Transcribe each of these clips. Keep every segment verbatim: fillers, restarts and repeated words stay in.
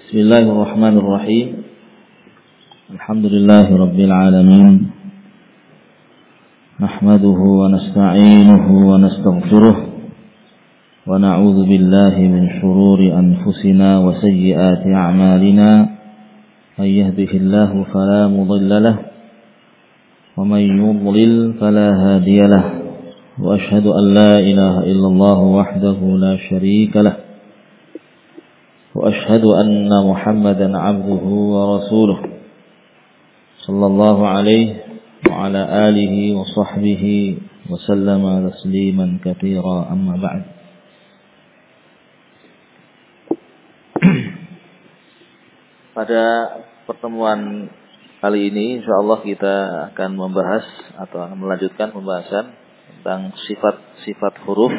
Bismillahirrahmanirrahim. Alhamdulillahi rabbil alamin. Nahmaduhu wa nasta'inuhu wa nastaghfiruh wa na'udzu billahi min shururi anfusina wa sayyiati a'malina. May yahdihillahu fala mudilla lahu wa may yudlil fala hadiya lahu. Wa ashhadu an la ilaha illallah wahdahu la syarika lahu. وأشهد أن محمدا عبده ورسوله صلى الله عليه وعلى آله وصحبه وسلم تسليما كثيرا أما بعد. Pada pertemuan kali ini insyaallah kita akan membahas atau akan melanjutkan pembahasan tentang sifat-sifat huruf,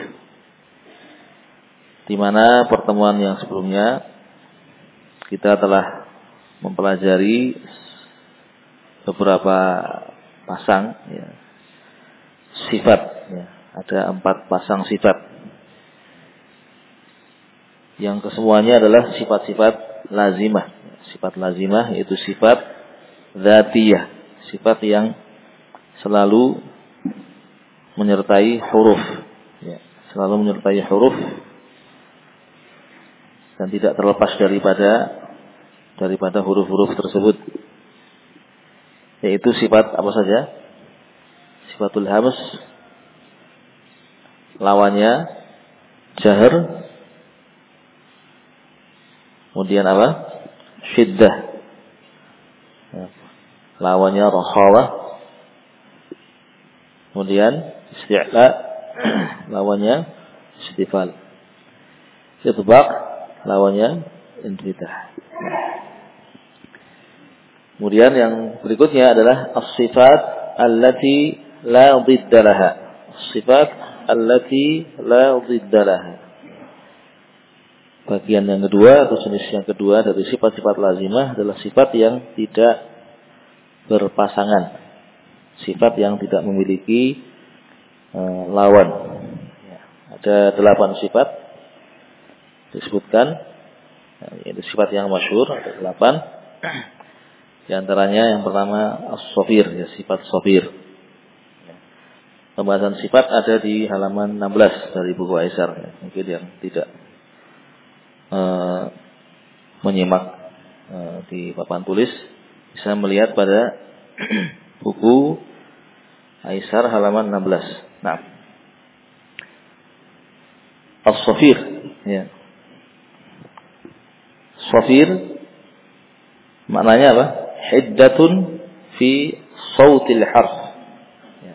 di mana pertemuan yang sebelumnya kita telah mempelajari beberapa pasang ya, sifat. Ya. Ada empat pasang sifat. Yang kesemuanya adalah sifat-sifat lazimah. Sifat lazimah yaitu sifat dzatiyah, sifat yang selalu menyertai huruf. Ya. Selalu menyertai huruf dan tidak terlepas daripada daripada huruf-huruf tersebut, yaitu sifat apa saja? Sifatul hams, lawannya jahr, kemudian apa? Syiddah, lawannya rakhawah, kemudian isti'la, lawannya istifal, itbaq, lawannya infitah. Kemudian yang berikutnya adalah as-sifat allati la dhidda laha. As-sifat allati la dhidda laha. Bagian yang kedua atau jenis yang kedua dari sifat-sifat lazimah adalah sifat yang tidak berpasangan. Sifat yang tidak memiliki uh, lawan. Ya, ada delapan sifat disebutkan, yaitu sifat yang masyhur ada delapan. Di antaranya yang pertama as-safir, ya, sifat safir. Pembahasan sifat ada di halaman enam belas dari buku Aisar. Ya. Mungkin yang tidak uh, menyimak uh, di papan tulis bisa melihat pada buku Aisar halaman enam belas. Nah, as-safir, ya. Safir maknanya apa? Hiddatun fi sautil harf. Ya.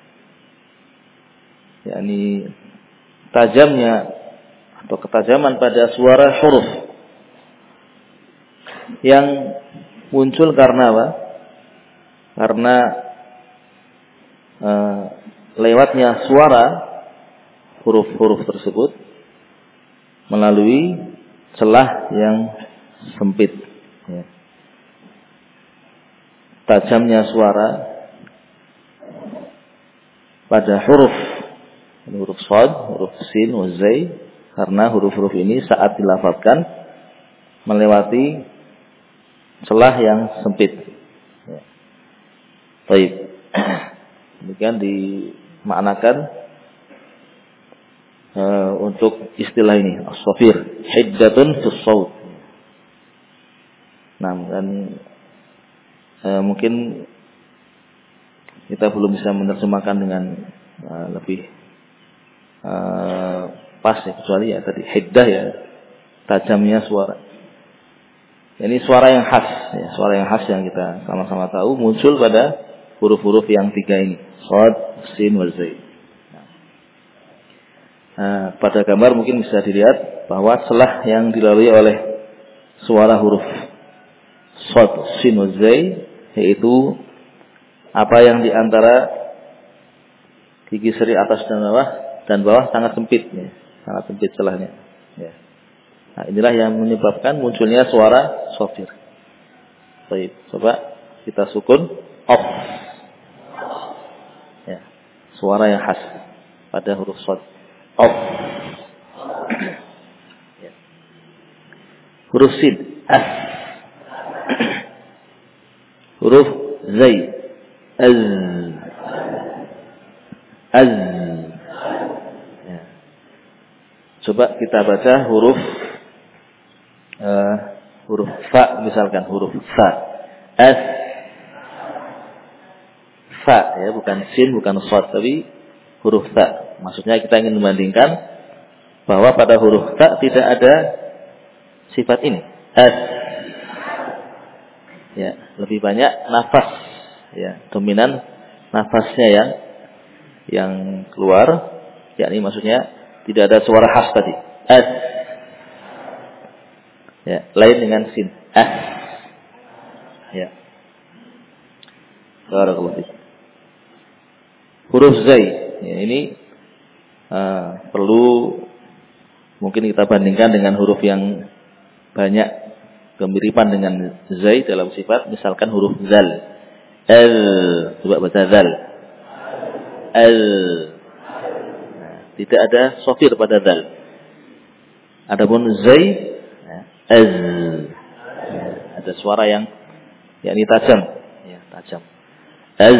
Yani tajamnya atau ketajaman pada suara huruf yang muncul karena apa? Karena uh, lewatnya suara huruf-huruf tersebut melalui celah yang sempit. Ya. Tajamnya suara pada huruf huruf shad, huruf sin, wa zai, karena huruf-huruf ini saat dilafazkan melewati celah yang sempit. Ya. Baik. Demikian dimaknakan Uh, untuk istilah ini as-safir, hiddatun fis saut. Nah, dan uh, mungkin kita belum bisa menerjemahkan dengan uh, lebih uh, pas ya, kecuali ya tadi hiddah ya, tajamnya suara. Ini suara yang khas ya, suara yang khas yang kita sama-sama tahu muncul pada huruf-huruf yang tiga ini, shad, sin, wal zai. Nah, pada gambar mungkin bisa dilihat bahwa celah yang dilalui oleh suara huruf shad, sin, wa zai, yaitu apa yang di antara gigi seri atas dan bawah dan bawah sangat sempit, ya. Sangat sempit celahnya. Ya. Nah, inilah yang menyebabkan munculnya suara safir. Baik, coba kita sukun off. Ya, suara yang khas pada huruf shad. Off. Ya. Huruf sin. as. Huruf zai. Az. Az. Ya. Coba kita baca huruf uh, huruf fa, misalkan huruf fa. As. Fa, ya, bukan sin, bukan shad, tapi huruf fa. Maksudnya kita ingin membandingkan bahwa pada huruf fa tidak ada sifat ini. As. Ya, lebih banyak nafas, ya, dominan nafasnya yang yang keluar, yakni maksudnya tidak ada suara khas tadi. As. Ya, lain dengan sin. As. Ya. Barakallahu. Huruf zai, ya, ini uh, perlu mungkin kita bandingkan dengan huruf yang banyak kemiripan dengan zai dalam sifat, misalkan huruf zal. Al, coba baca zal. Al. Nah, tidak ada sofir pada zal. Adapun zai, ya, az. Ya, ada suara yang yakni tajam, ya, tajam. Az.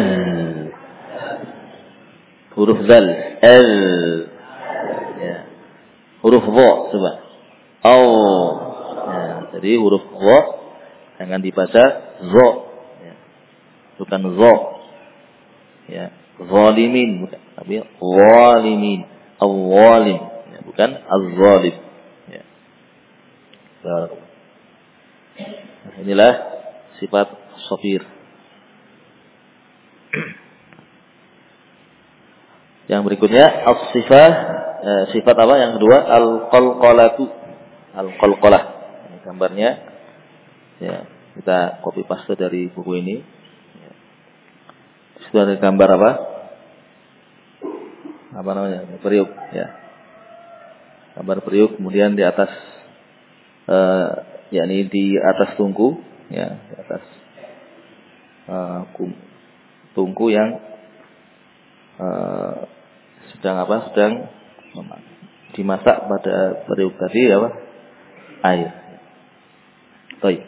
Huruf zal, al, ya. Huruf dha, coba, au, ya. Jadi huruf dha jangan dibaca zo, ya. Bukan zo, ya. Zalimin, bukan, tapi zalimin, al-zalim, ya. Bukan al-zalim, ya. Nah, inilah sifat shafir. Yang berikutnya as-sifah, eh, sifat apa yang kedua? Al-qalqalatu. Al-qalqalah. Ini gambarnya. Ya, kita copy paste dari buku ini. Ya. Itu ada gambar apa? Apa namanya? Periuk, ya. Gambar periuk, kemudian di atas eh, yakni di atas tungku, ya, di atas eh, tungku yang eh, sedang apa? Sedang dimasak pada periuk tadi apa? Air. Baik.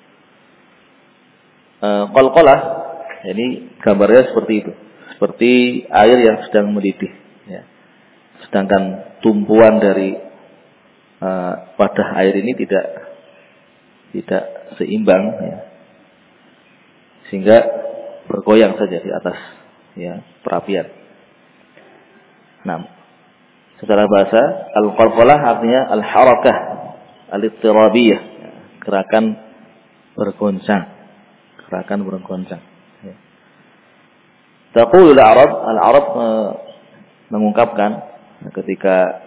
Eh, qalqalah, ini gambarnya seperti itu, seperti air yang sedang mendidih. Ya. Sedangkan tumpuan dari uh, wadah air ini tidak tidak seimbang, ya. Sehingga bergoyang saja di atas, ya, perapian. Nah, secara bahasa al-qalqalah artinya al-harakah al-ittirabiyah, ya, gerakan bergoncang, gerakan bergoncang. Ya. Taqulul Arab, al-Arab uh, mengungkapkan ketika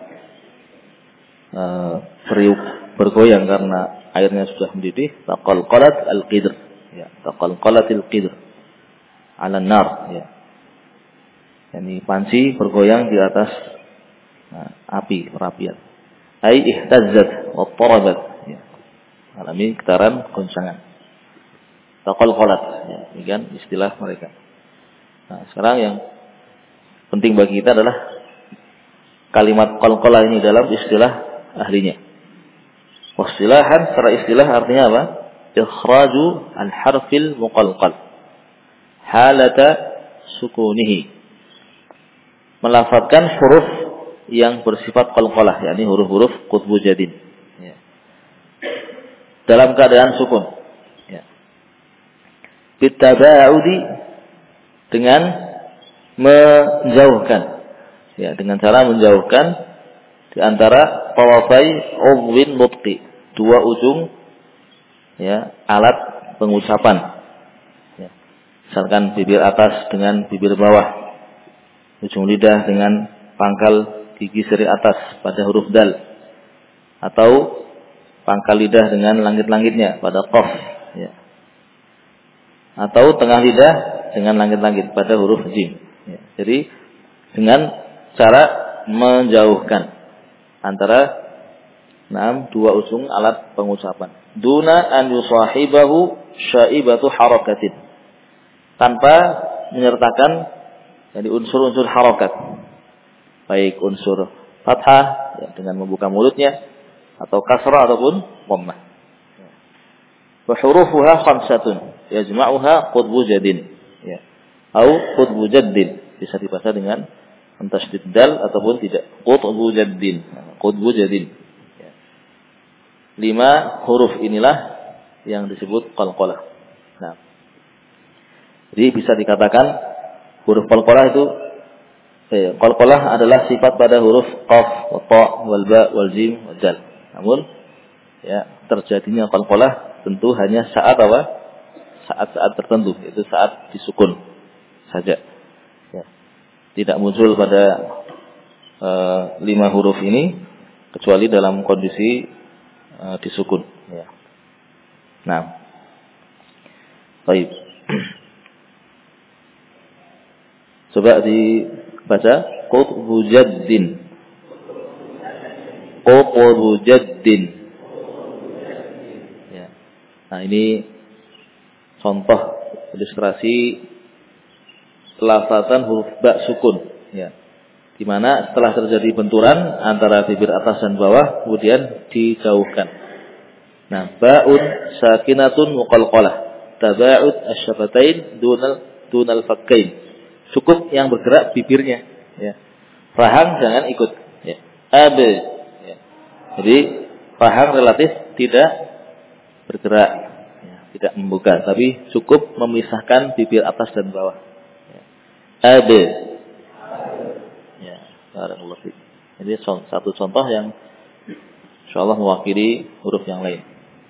uh, periuk bergoyang karena airnya sudah mendidih, taqalqalat al-qidr, ya, taqalqalatil qidr 'ala an-nar, ya. Yani panci bergoyang di atas nah, api, perapian. Ai ihtazzat wa tarabat, ya. Alami getaran goncangan. Taqalqalat, ya, ini kan istilah mereka. Nah, sekarang yang penting bagi kita adalah kalimat qalqalah ini dalam istilah ahlinya. Wastilahan secara istilah artinya apa? Ikhraju al-harfil muqalqal halata sukunihi. Melafadzkan huruf yang bersifat qalqalah, yakni huruf-huruf qutbu jadid, ya, dalam keadaan sukun, ya. Bitaba'udi, dengan menjauhkan, ya, dengan cara menjauhkan di antara tawafai udwin nutqi, dua ujung, ya, alat pengucapan, ya. Misalkan bibir atas dengan bibir bawah, ujung lidah dengan pangkal gigi seri atas pada huruf dal, atau pangkal lidah dengan langit-langitnya pada qaf, ya. Atau tengah lidah dengan langit-langit pada huruf jim, ya. Jadi dengan cara menjauhkan antara enam dua ujung alat pengucapan, duna an yusahibahu syaibatu harakatin, tanpa menyertakan jadi unsur-unsur harakat, baik unsur fathah, ya, dengan membuka mulutnya, atau kasrah ataupun dhammah. Wa hurufuha khamsatun yajma'uha qutbu jadin. Ya. Au qutbu jaddin. Bisa dibaca dengan tasydid dal ataupun tidak. Qutbu jaddin. Qutbu jadin. Ya. Lima huruf inilah yang disebut qalqalah. Nah. Jadi bisa dikatakan huruf qalqalah itu eh, qalqalah adalah sifat pada huruf qaf, wa ta, wal ba, wal jim, wal dal. Namun ya, terjadinya qalqalah tentu hanya saat apa? Saat-saat tertentu, itu saat disukun saja. Ya. Tidak muncul pada e, lima huruf ini kecuali dalam kondisi e, disukun. Ya. Nah, baik. Coba dibaca qutbu jaddin. Qutbu jaddin. Nah, ini contoh ilustrasi lafazan huruf ba sukun, ya. Di mana setelah terjadi benturan antara bibir atas dan bawah kemudian dijauhkan. Nah, ba'un sakinatun muqalqalah, taba'ud asy-syafatain dunal dunal fakkain. Cukup yang bergerak bibirnya, ya. Rahang jangan ikut, ya. Ab. Ya. Jadi rahang relatif tidak bergerak, ya, tidak membuka, tapi cukup memisahkan bibir atas dan bawah. Ya. Ada, ya, barakallahu fiik. Ini satu contoh yang insyaallah mewakili huruf yang lain.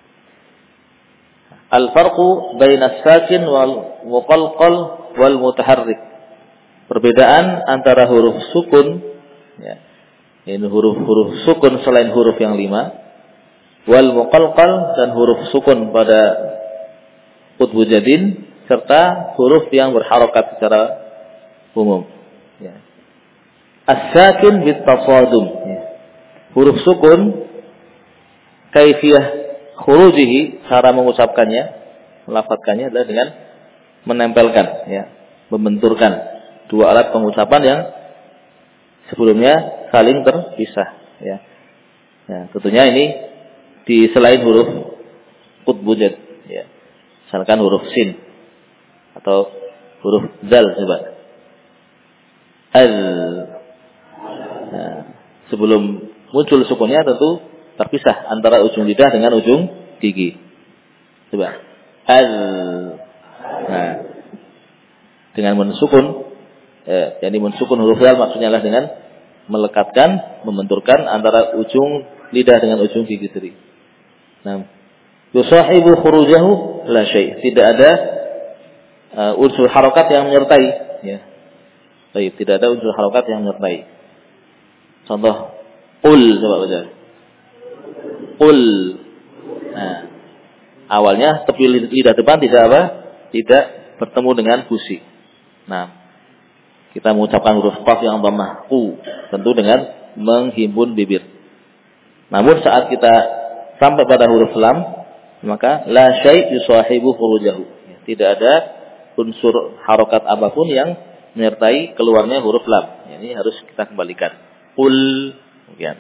Al-farqu baina as-sakin wal muqalqal wal mutaharrik. Perbedaan antara huruf sukun, ya, ini huruf-huruf sukun selain huruf yang lima, wal muqalqal dan huruf sukun pada qutbu jadin serta huruf yang berharokat secara umum. Ya. As-sakin bit tasadum. Ya. Huruf sukun kaifiyah khurujihi, cara mengucapkannya, melafadzkannya adalah dengan menempelkan, ya, membenturkan dua alat pengucapan yang sebelumnya saling terpisah. Ya. Ya, tentunya ini di selain huruf qutbu jad, ya. Misalkan huruf sin atau huruf zal, coba. Al. Nah, sebelum muncul sukunnya tentu terpisah antara ujung lidah dengan ujung gigi. Coba. Al. Nah, dengan mensukun, eh, jadi mensukun huruf zal maksudnya adalah dengan melekatkan, membenturkan antara ujung lidah dengan ujung gigi sendiri. Nah, yusahibu khurujahu la syai'. Tidak ada uh, unsur harokat yang menyertai, ya. Baik, tidak ada unsur harokat yang menyertai. Contoh qul, coba baca. Qul. Nah, awalnya tepi lidah depan tidak apa? Tidak bertemu dengan gusi. Nah, kita mengucapkan huruf qaf yang dhammah qu, tentu dengan menghimpun bibir. Namun saat kita sampai pada huruf lam, maka la syai' yusahibu khurujahu. Tidak ada unsur harokat apapun yang menyertai keluarnya huruf lam. Ini harus kita kembalikan. Qul, demikian.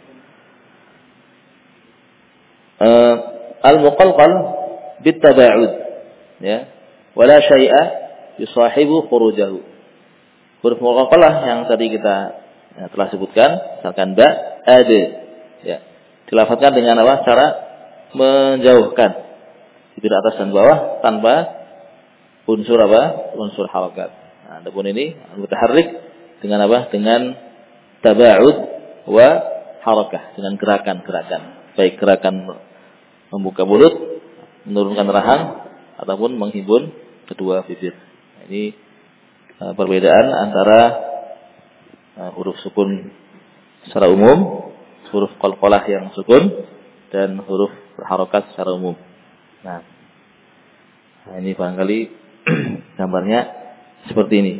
Uh, al-muqalqal bit taba'ud, ya. Wala syai'a yusahibu khurujahu. Huruf muqalqalah yang tadi kita ya, telah sebutkan, misalkan ba, ada, ya. Dilafadzkan dengan apa? Cara menjauhkan bibir atas dan bawah tanpa unsur apa? Unsur harakat. Nah, adapun ini mutaharrik dengan apa? Dengan taba'ud wa harakah, dengan gerakan-gerakan. Baik gerakan membuka mulut, menurunkan rahang ataupun menghimpun kedua bibir. Nah, ini uh, perbedaan antara uh, huruf sukun secara umum, huruf qalqalah yang sukun, dan huruf berharokat secara umum. Nah, nah ini barangkali gambarnya seperti ini.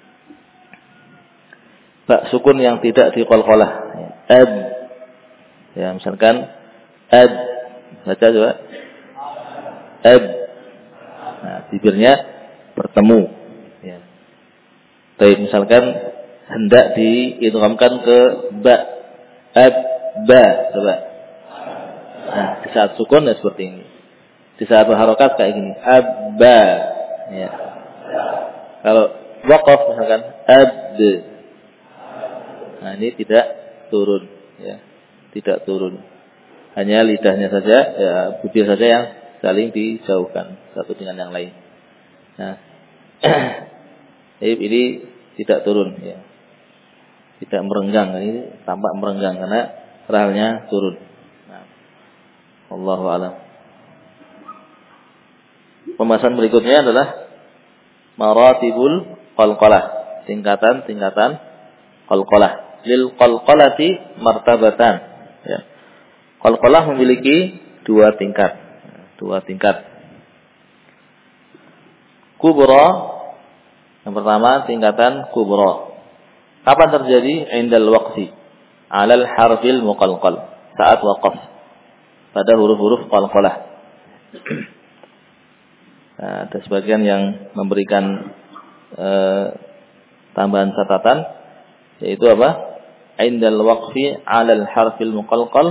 Ba sukun yang tidak diqalqalah, ya. Ab, ya, misalkan ab, baca coba. Ab, nah, bibirnya bertemu, ya. Tapi misalkan hendak diidghamkan ke ba, ab, ba, coba. Nah, di saat sukun ya seperti ini. Di saat berharokat kayak gini. Abba. Ya. Kalau waqaf misalkan ad. Nah, ini tidak turun. Ya. Tidak turun. Hanya lidahnya saja, ya, bibir saja yang saling dijauhkan satu dengan yang lain. Nah, ini tidak turun. Ya. Tidak merenggang. Ini tampak merenggang karena rahalnya turun. Nah, Allahu a'lam. Pembahasan berikutnya adalah maratibul qalqalah, tingkatan-tingkatan qalqalah. Lil qalqalati martabatan. Ya. Qalqalah memiliki dua tingkat, dua tingkat. Kubra, yang pertama tingkatan kubra. Kapan terjadi? Indal waqfi, alal harfil muqalqal, saat waqaf pada huruf-huruf qalqalah. Nah, ada sebagian yang memberikan eh, tambahan catatan, yaitu apa? Indal waqfi alal harfil muqalqal,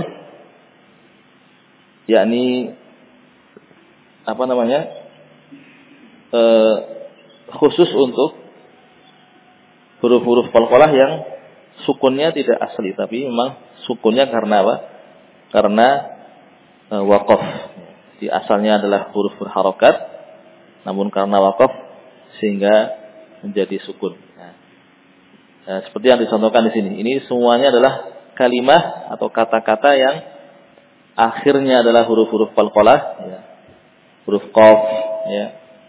yakni apa namanya? Eh, khusus untuk huruf-huruf qalqalah yang sukunnya tidak asli, tapi memang sukunnya karena apa? Karena eh, waqaf. Di asalnya adalah huruf berharokat, namun karena waqaf sehingga menjadi sukun. Nah, nah, seperti yang dicontohkan di sini. Ini semuanya adalah kalimah atau kata-kata yang akhirnya adalah huruf-huruf qalqalah, ya. Huruf qaf, ya.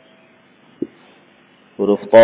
Huruf ta,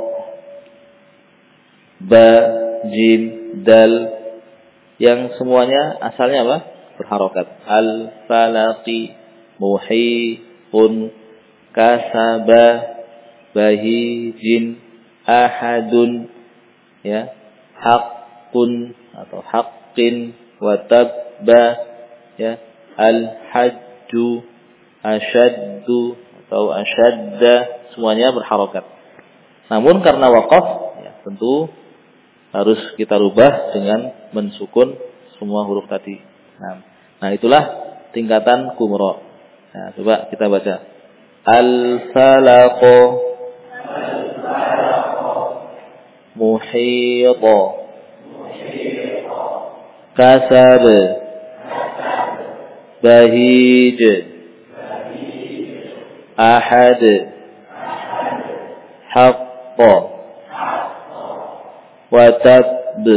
ba, jim, dal, yang semuanya asalnya apa? Berharokat. Al-falaqi, muhitun, kasaba, bahijin, ahadun, ya, haqqun atau haqqin, watabba, ya, al-hajju, asyaddu atau asyadda, semuanya berharokat. Namun karena waqaf, ya, tentu harus kita rubah dengan mensukun semua huruf tadi. Nah, nah itulah tingkatan kumro. Nah, coba kita baca. Al-falaqo, muhito, kasab, bahij, ahad, haqqa, watab,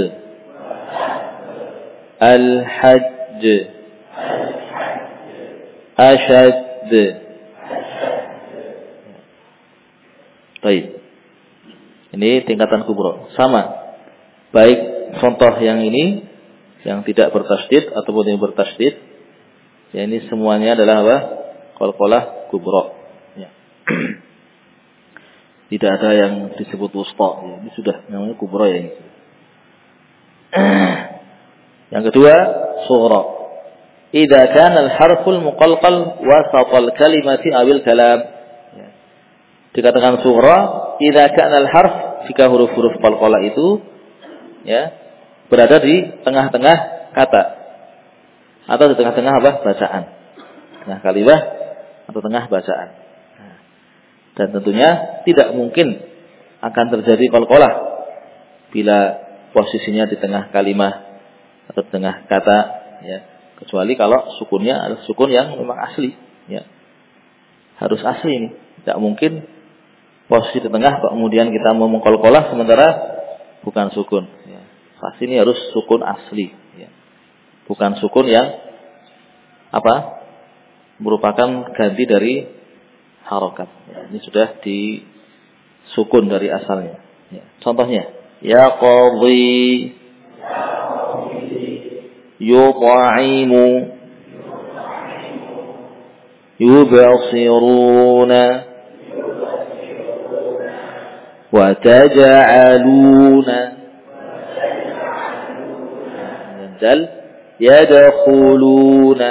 al-hajj, ashad. Baik. Ini tingkatan kubro. Sama. Baik contoh yang ini, yang tidak bertasydid ataupun yang bertasydid, ya ini semuanya adalah apa? Qalqalah kubro. Ya. Tidak ada yang disebut wusta. Ya, ini sudah namanya kubro ya ini. Yang kedua, sughra. Idza kana al-harful muqalqal wasatal kalimati awil kalam. Ya. Dikatakan sughra, idza kana al-harf, jika huruf-huruf qalqalah itu, ya, berada di tengah-tengah kata atau di tengah-tengah apa? Bacaan. Tengah kalimah atau tengah bacaan. Dan tentunya tidak mungkin akan terjadi qalqalah bila posisinya di tengah kalimah atau di tengah kata, ya, kecuali kalau sukunnya adalah sukun yang memang asli, ya. Harus asli ini. Tidak mungkin posisi di tengah kemudian kita mau mengqalqalah sementara bukan sukun, ya. Pasti ini harus sukun asli, ya. Bukan sukun yang apa? Merupakan ganti dari harokat. Ya, ini sudah disukun dari asalnya. Ya. Contohnya, ya qadhi, yut'imu, yubsiruna, wa taj'aluna, dal, yadkhuluna.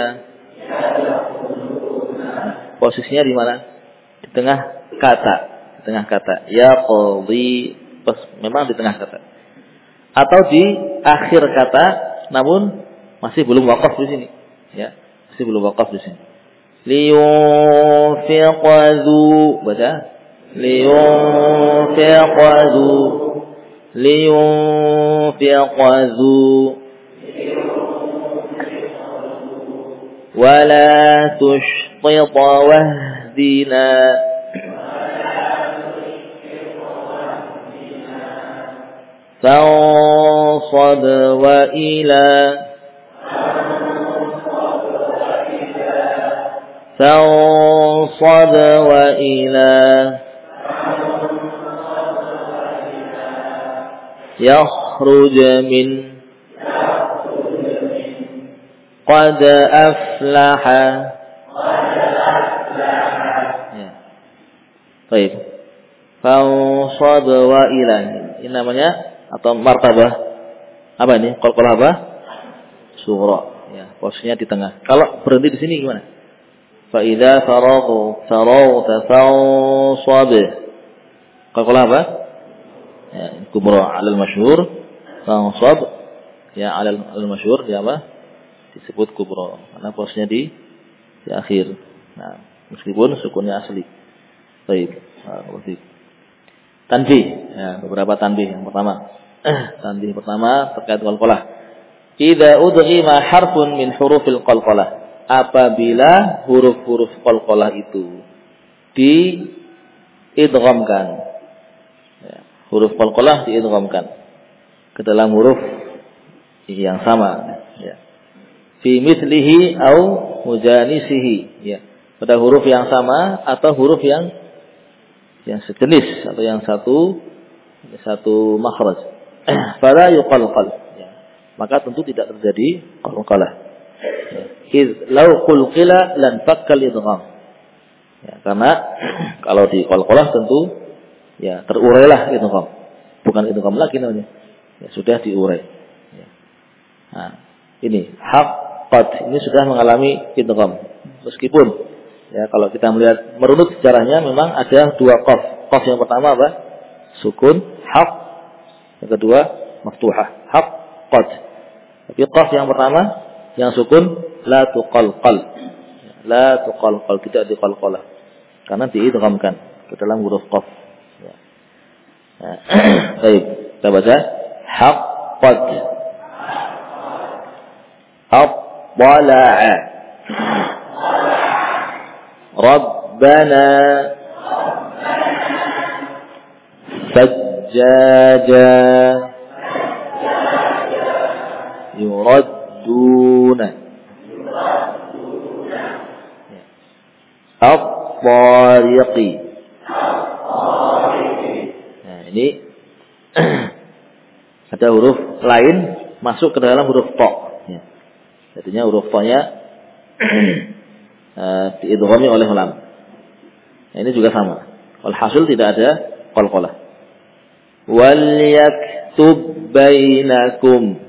Posisinya di mana? Di tengah kata, di tengah kata. Ya qadhi, memang di tengah kata. Atau di akhir kata, namun masih belum waqaf di sini, ya. Masih belum waqaf di sini. liyunfiq dzu, baca liyunfiq dzu, liyunfiq dzu, wala tushtit wahdina, fansab wa ila, fansab wa ila, yakhruj min, qad aflaha. Ya. Baik. Fansab wa ila. Ini namanya atau martabah apa ini? Qalqalah apa? Sughra. Ya, posisinya di tengah. Kalau berhenti di sini gimana? Fa idza faraghu faragta fansab. Qalqalah apa? Ya, kubra 'ala al-masyhur. Fansab ya 'ala al-masyhur ya apa? Disebut kubra karena posisinya di di akhir. Nah, meskipun sukunnya asli. Baik. Nah, tanbih. Ya, beberapa tanbih. Yang pertama, tanbih pertama terkait qalqalah. Idza udghima harfun min hurufil qalqalah. Apabila huruf-huruf qalqalah itu diidghamkan. Ya, huruf qalqalah diidghamkan ke dalam huruf yang sama, ya. Fi mithlihi au mujanisihi, ya. Pada huruf yang sama atau huruf yang yang sejenis atau yang satu satu makhraj. Fala yuqalqal, ya. Maka tentu tidak terjadi qalqalah. Ya. Iz law qulqila lan fakkal idgham. Ya, karena kalau di qalqalah tentu ya terurailah idgham. Bukan idgham lagi namanya. Ya, sudah diurai. Ya. Nah, ini haqqat ini sudah mengalami idgham. Meskipun ya kalau kita melihat merunut sejarahnya memang ada dua qaf. Qaf yang pertama apa? Sukun, haq. Yang kedua maftuhah, haqqat. Tapi qaf yang pertama yang sukun la tuqalqal. La tuqalqal, tidak diqalqalah. Karena diidghamkan ke dalam huruf qaf. Ya. Nah, baik, kita baca haqqat. At-tala'a. Rabbana sajjaja yuradduna at-tariqi. Nah, ini ada huruf lain masuk ke dalam huruf ta. Ya. Jadinya huruf ta-nya uh, diidghami oleh lam. Nah, ini juga sama. Walhasil tidak ada qalqalah. Wal yaktub bainakum.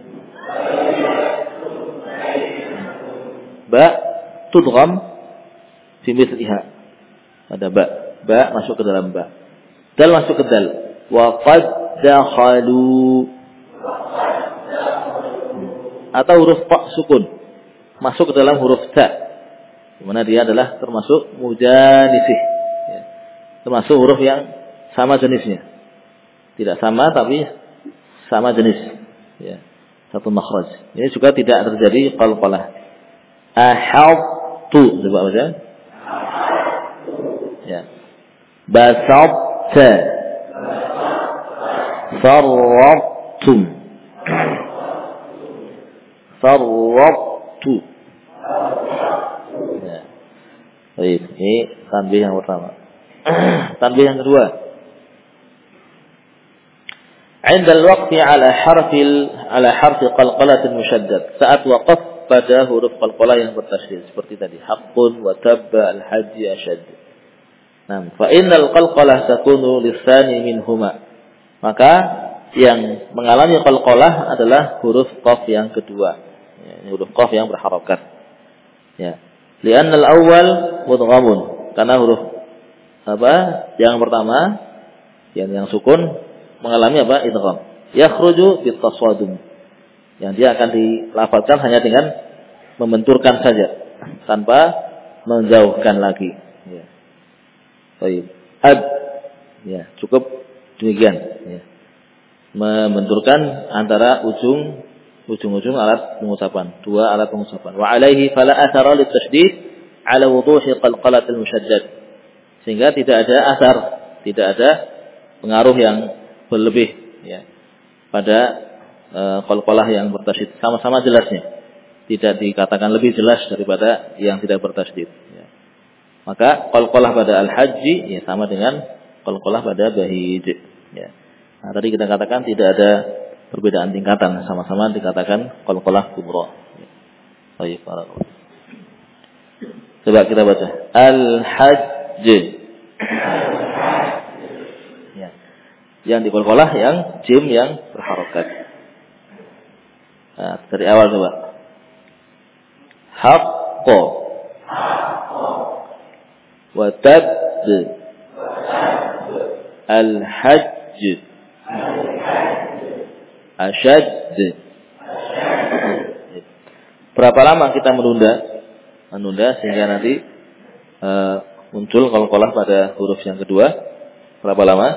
Ba tudgham fi mithliha. Ada ba. Ba masuk ke dalam ba. Dal masuk ke dal. Wa qad dakhalu. Atau huruf ta sukun masuk ke dalam huruf ta. Di mana dia adalah termasuk mujanisih. Ya. Termasuk huruf yang sama jenisnya. Tidak sama tapi sama jenis. Ya. Satu makhraj. Ini juga tidak terjadi qalqalah. Ahadtu, coba baca. Ya. Basabta. Sarrabtum. Sarrabtu. Ya. Baik, ini tanbih yang pertama. Tanbih yang kedua. عند الوقف على حرف على حرف قلقلة مشدد. Saat waqaf pada huruf qalqalah yang bertasydid seperti tadi haqqun wa tabba al-hajj ashad. Nah, fa innal qalqalah takunu lisani minhuma. Maka yang mengalami qalqalah adalah huruf qaf yang kedua. Ya, huruf qaf yang berharokat. Ya. Li'anna al-awwal mudghamun. Karena huruf apa? Yang pertama yang yang sukun mengalami apa? Idgham. Yakhruju bitaswadum. Yang dia akan dilafazkan hanya dengan membenturkan saja tanpa menjauhkan lagi. Ya. Baik. Ad. Ya, cukup demikian. Ya. Membenturkan antara ujung ujung-ujung alat pengucapan, dua alat pengucapan. Wa alaihi fala athara litasydid ala wuduhi qalqalatil musyaddad. Sehingga tidak ada asar, tidak ada pengaruh yang berlebih ya pada e, qalqalah yang bertasydid, sama-sama jelasnya. Tidak dikatakan lebih jelas daripada yang tidak bertasydid ya. Maka qalqalah pada al-hajji ya sama dengan qalqalah pada bahij ya. Nah, tadi kita katakan tidak ada perbedaan tingkatan, sama-sama dikatakan qalqalah kubra. Baik, barakallahu. Coba kita baca. Al-hajj. Ya. Yang di qalqalah yang jim yang berharokat. Nah, dari awal coba. Haqqo. Wa tab. Al-hajj. Asyad. Berapa lama kita menunda? Menunda sehingga nanti uh, muncul qalqalah pada huruf yang kedua. Berapa lama?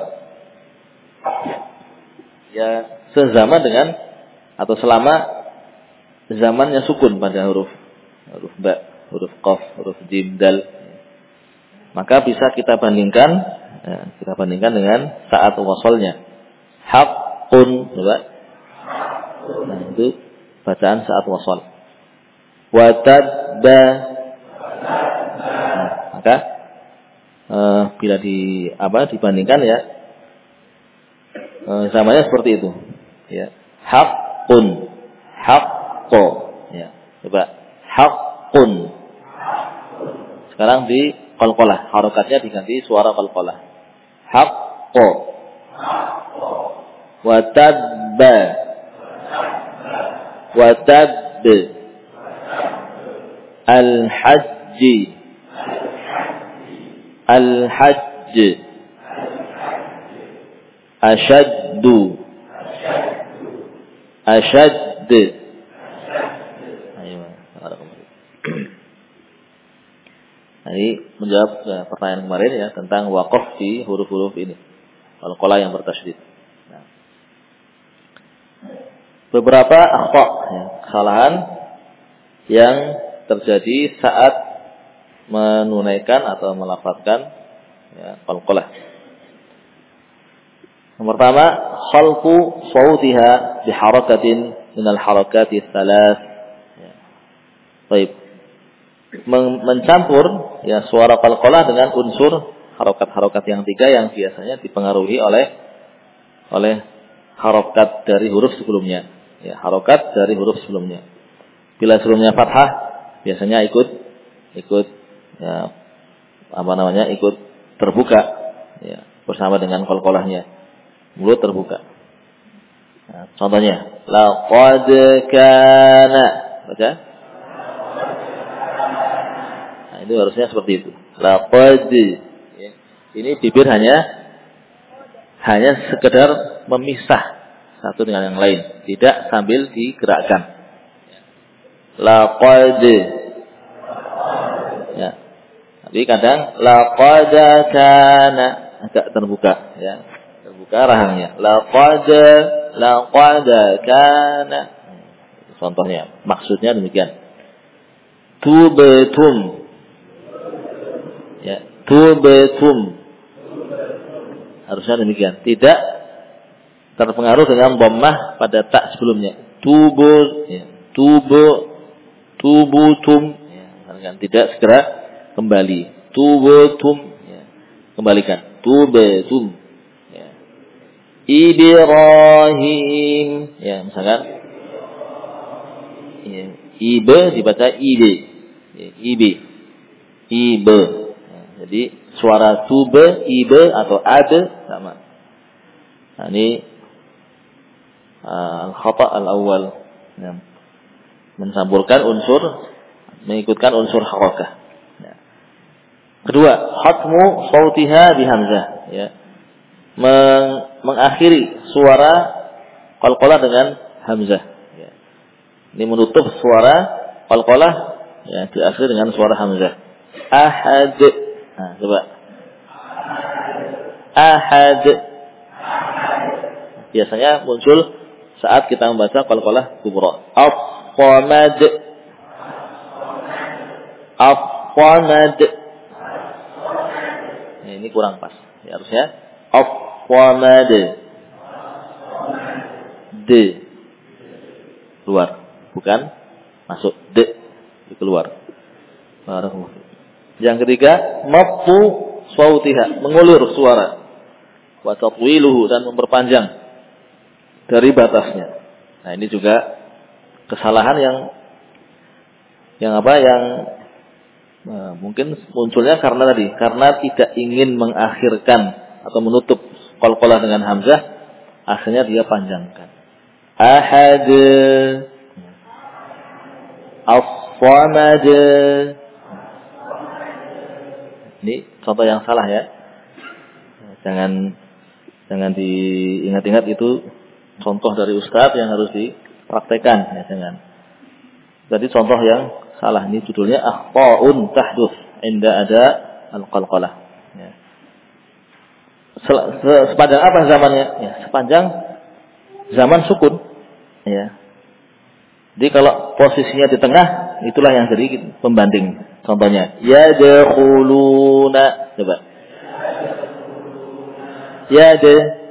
Ya, sezaman dengan atau selama zamannya sukun pada huruf huruf ba, huruf qaf, huruf jim, dal. Maka bisa kita bandingkan, ya, kita bandingkan dengan saat wasalnya. Haqqun, coba. Nah, itu bacaan saat wasal. Watadba. Nah, maka uh, bila di apa dibandingkan ya uh, zamannya seperti itu. Ya. Haqqun, haqqo. Ya. Coba haqqun. Sekarang di qalqalah, harokatnya diganti suara qalqalah. Haqqo. Watadba. Watab. Al-hajji. Al-hajj. Asyaddu. Asyadd. Ayo. Ini menjawab ya, pertanyaan kemarin ya tentang waqaf di huruf-huruf ini. Qalqalah yang bertasydid. Nah. Beberapa akhta, ya, kesalahan yang terjadi saat menunaikan atau melafadzkan ya, qalqalah. Yang pertama, khalqu sautiha biharakatin minal harakati thalath. Ya. Baik. Men mencampur ya suara qalqalah dengan unsur harokat-harokat yang tiga yang biasanya dipengaruhi oleh oleh harokat dari huruf sebelumnya. Ya, harokat dari huruf sebelumnya. Bila sebelumnya fathah, biasanya ikut ikut ya, apa namanya ikut terbuka ya, bersama dengan qalqalahnya. Mulut terbuka. Nah, contohnya, laqad kana. Baca. Nah, itu harusnya seperti itu. Laqad. Ya. Ini bibir hanya hanya sekedar memisah satu dengan yang lain, tidak sambil digerakkan. Laqad. Ya. Tapi kadang laqad kana agak terbuka ya. Terbuka rahangnya. Laqad laqad kana. Contohnya, maksudnya demikian. Tubtum. Ya, tubtum. Harusnya demikian. Tidak terpengaruh dengan dhammah pada tak sebelumnya. Tubu, ya. Tubu, tubutum, ya. Tidak segera kembali. Tubutum, ya. Kembalikan. Tubutum, ya. Ibrahim, ya. Misalkan, ya. Ibe dibaca ide, ya. Ibe, ibe. Ya. Jadi suara tube, ibe atau ade sama. Nah, ini al-khata' al-awwal ya. Mencampurkan unsur mengikutkan unsur harakah ya. Kedua, khatmu sautiha bihamzah ya. Meng mengakhiri suara qalqalah dengan hamzah ya. Ini menutup suara qalqalah ya diakhiri dengan suara hamzah. ahad. Nah, coba. Ahad. Biasanya muncul saat kita membaca qalqalah kubra. As-samad. As-samad. Nah, ini kurang pas. Ya, harusnya as-samad. D. Keluar. Bukan masuk. D. Keluar. Yang ketiga, mafu sautiha, mengulur suara. Wa tatwiluhu, dan memperpanjang dari batasnya. Nah, ini juga kesalahan yang yang apa yang nah, mungkin munculnya karena tadi, karena tidak ingin mengakhirkan atau menutup qalqalah dengan hamzah, akhirnya dia panjangkan. Ahad, as-samad. Ini contoh yang salah ya. Jangan jangan diingat-ingat, itu contoh dari ustadz yang harus dipraktekan ya, jangan. Jadi contoh yang salah, ini judulnya akhta'un tahdus inda ada al-qalqalah ya. Sepanjang apa zamannya? Ya, sepanjang zaman sukun ya. Jadi kalau posisinya di tengah, itulah yang jadi pembanding. Contohnya yadkhuluna, coba. Yad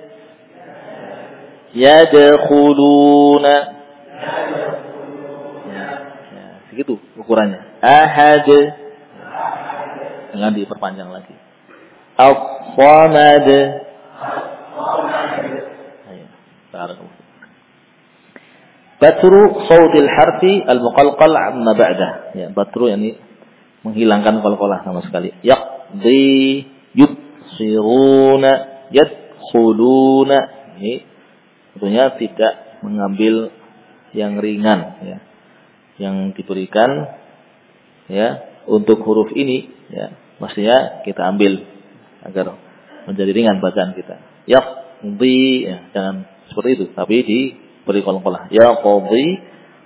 yadkhuluna. Ya, ya, segitu ukurannya. Ahad. Jangan diperpanjang lagi. As-samad. Ayo, barakallahu. Batru sautil harfi al-muqalqal amma ba'dah. Ya, batru yani menghilangkan qalqalah sama sekali. Yaqdi, yubsiruna, yadkhuluna. Ini tentunya tidak mengambil yang ringan ya. Yang diberikan ya untuk huruf ini ya, mestinya kita ambil agar menjadi ringan bacaan kita. Yaqdi, ya, jangan seperti itu, tapi di beri qalqalah. Ya qadhi.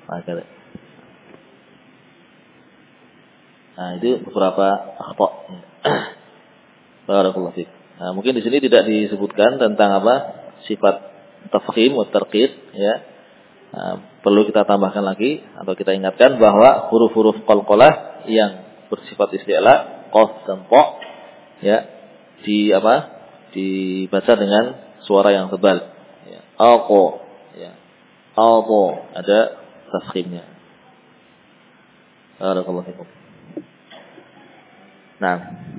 Nah, itu beberapa akhta. Barakallahu fiik. Nah, mungkin di sini tidak disebutkan tentang apa? Sifat tafkhim wa tarqid ya. Nah, perlu kita tambahkan lagi atau kita ingatkan bahwa huruf-huruf qalqalah yang bersifat isti'la, qaf dan ta ya, di apa? Dibaca dengan suara yang tebal ya. Aqa ya. Albo ada tafkhimnya. Barakallahu fikum. Nah,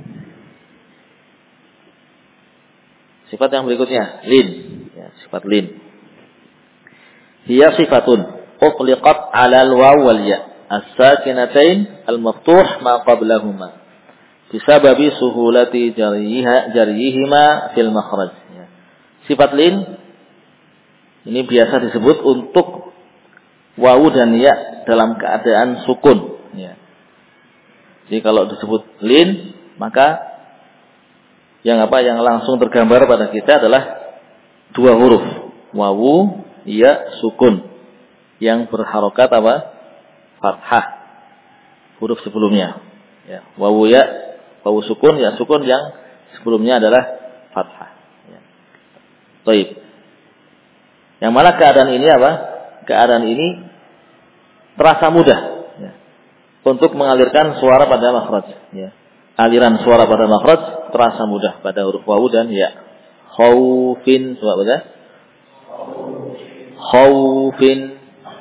sifat yang berikutnya lin, ya, sifat lin. Hiya sifatun uqliqat 'ala al-waw wal ya as-sakinatain al-maftuh ma qablahuma bisababi suhulati jariha jarihima fil makhraj. Ya. Sifat lin ini biasa disebut untuk wawu dan ya dalam keadaan sukun. Ya. Jadi kalau disebut lin, maka yang apa yang langsung tergambar pada kita adalah dua huruf, wawu, ya, sukun, yang berharokat apa? Fathah. Huruf sebelumnya. Ya. Wawu ya, wawu sukun, ya sukun yang sebelumnya adalah fathah. Ya. Baik. Yang mana keadaan ini apa? Keadaan ini terasa mudah ya, untuk mengalirkan suara pada makhraj. Ya. Aliran suara pada makhraj terasa mudah pada huruf wawu dan ya. Khaufin, coba baca. Khaufin.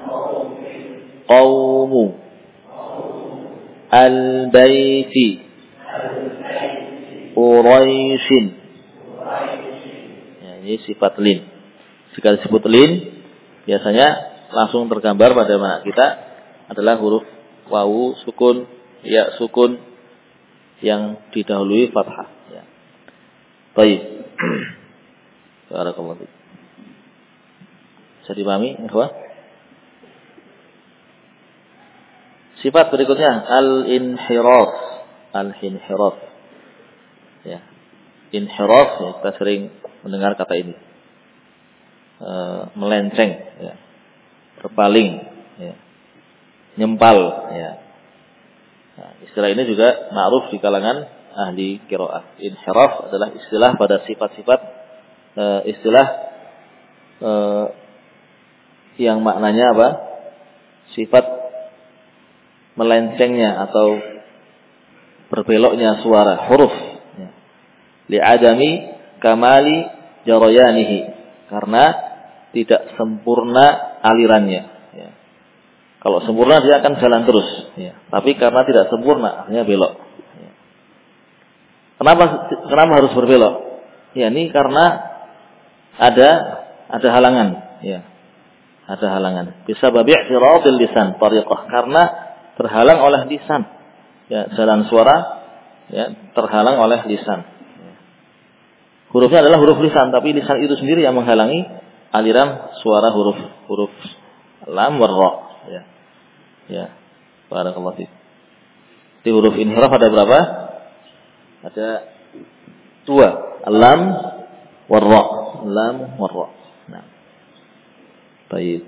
Qaumu. Al-baiti. Quraisyin. Ya, ini sifat lin. Jika disebut lin, biasanya langsung tergambar pada mana kita adalah huruf wawu sukun, ya sukun yang didahului fathah. Ya. Baik. Barakallahu fiik. Bisa dipahami, ikhwah? Sifat berikutnya al-inhiraf, al-inhiraf. Ya. Inhiraf, ya, kita sering mendengar kata ini. E, melenceng, ya, berpaling, ya, nyempal, ya. Nah, istilah ini juga ma'ruf di kalangan ahli qiraah. Inhiraf adalah istilah pada sifat-sifat uh, istilah uh, yang maknanya apa? Sifat melencengnya atau berbeloknya suara huruf. Ya. Li'adami kamali jarayanihi, karena tidak sempurna alirannya. Ya. Kalau sempurna dia akan jalan terus. Ya. Tapi karena tidak sempurna akhirnya belok. Ya. Kenapa kenapa harus berbelok? Ya, ini karena ada ada halangan. Ya. Ada halangan. Bisa babi' i'tiradil lisan tariqah, karena terhalang oleh lisan. Ya, jalan suara ya terhalang oleh lisan. Ya. Hurufnya adalah huruf lisan, tapi lisan itu sendiri yang menghalangi aliran suara huruf huruf lam wa ra. Ya. Ya. Barakallahu fiik. Di huruf inhiraf ada berapa? Ada dua, lam wa ra. Lam wa ra. Nah. Baik.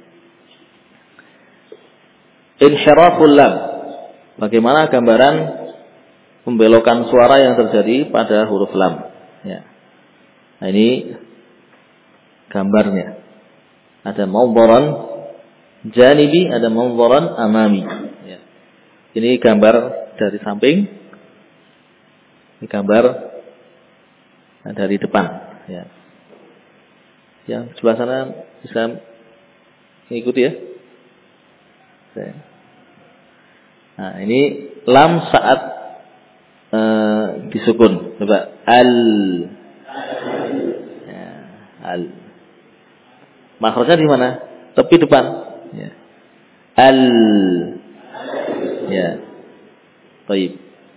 Inhiraful lam. Bagaimana gambaran pembelokan suara yang terjadi pada huruf lam? Ya. Nah, ini gambarnya. Ada mawdharan janibi, ada mawdharan amami. Ya. Ini gambar dari samping. Ini gambar dari depan. Ya. Yang sebelah sana bisa mengikuti ya. Nah, ini lam saat uh, disukun. Coba al. Ya, al. Makhrajnya di mana? Tepi depan. Ya. Al. Ya. Baik.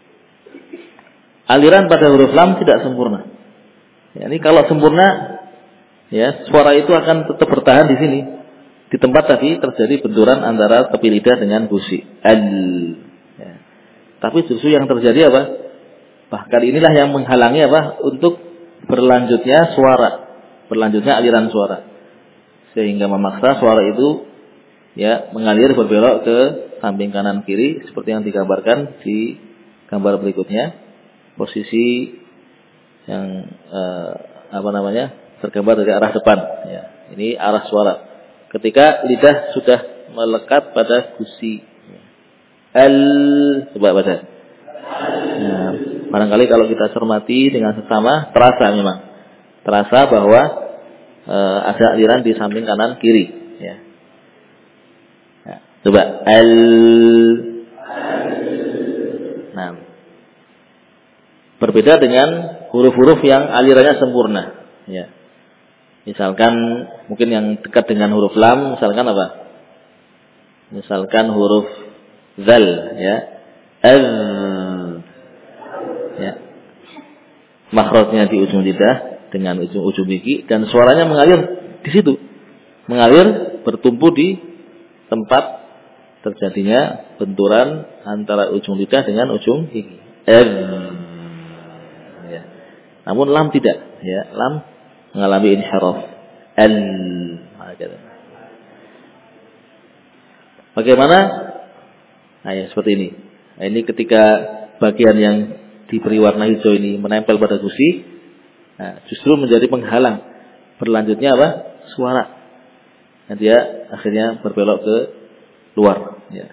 Aliran pada huruf lam tidak sempurna. Ya, ini kalau sempurna, ya suara itu akan tetap bertahan di sini. Di tempat tadi terjadi benturan antara tepi lidah dengan gusi. Al. Ya. Tapi justru yang terjadi apa? Bahkan inilah yang menghalangi apa? Untuk berlanjutnya suara, berlanjutnya aliran suara, sehingga memaksa suara itu ya mengalir berbelok ke samping kanan kiri seperti yang digambarkan di gambar berikutnya. Posisi yang eh, apa namanya tergambar dari arah depan. Ya. Ini arah suara. Ketika lidah sudah melekat pada gusi. Al, coba baca. Nah, barangkali kalau kita cermati dengan sesama, terasa memang. Terasa bahwa e, ada aliran di samping kanan kiri. Ya. Nah, coba. Al. Nah. Berbeda dengan huruf-huruf yang alirannya sempurna. Ya. Misalkan mungkin yang dekat dengan huruf lam, misalkan apa? Misalkan huruf zal, ya, az, ya, makhrajnya di ujung lidah dengan ujung-ujung gigi dan suaranya mengalir di situ, mengalir bertumpu di tempat terjadinya benturan antara ujung lidah dengan ujung gigi. Az, ya. Namun lam tidak, ya, lam mengalami inhiraf. Al. Bagaimana? Nah, ya seperti ini. Nah, ini ketika bagian yang diberi warna hijau ini menempel pada gusi, nah, justru menjadi penghalang berlanjutnya apa? Suara. Nah, dia akhirnya berbelok ke luar. Ya.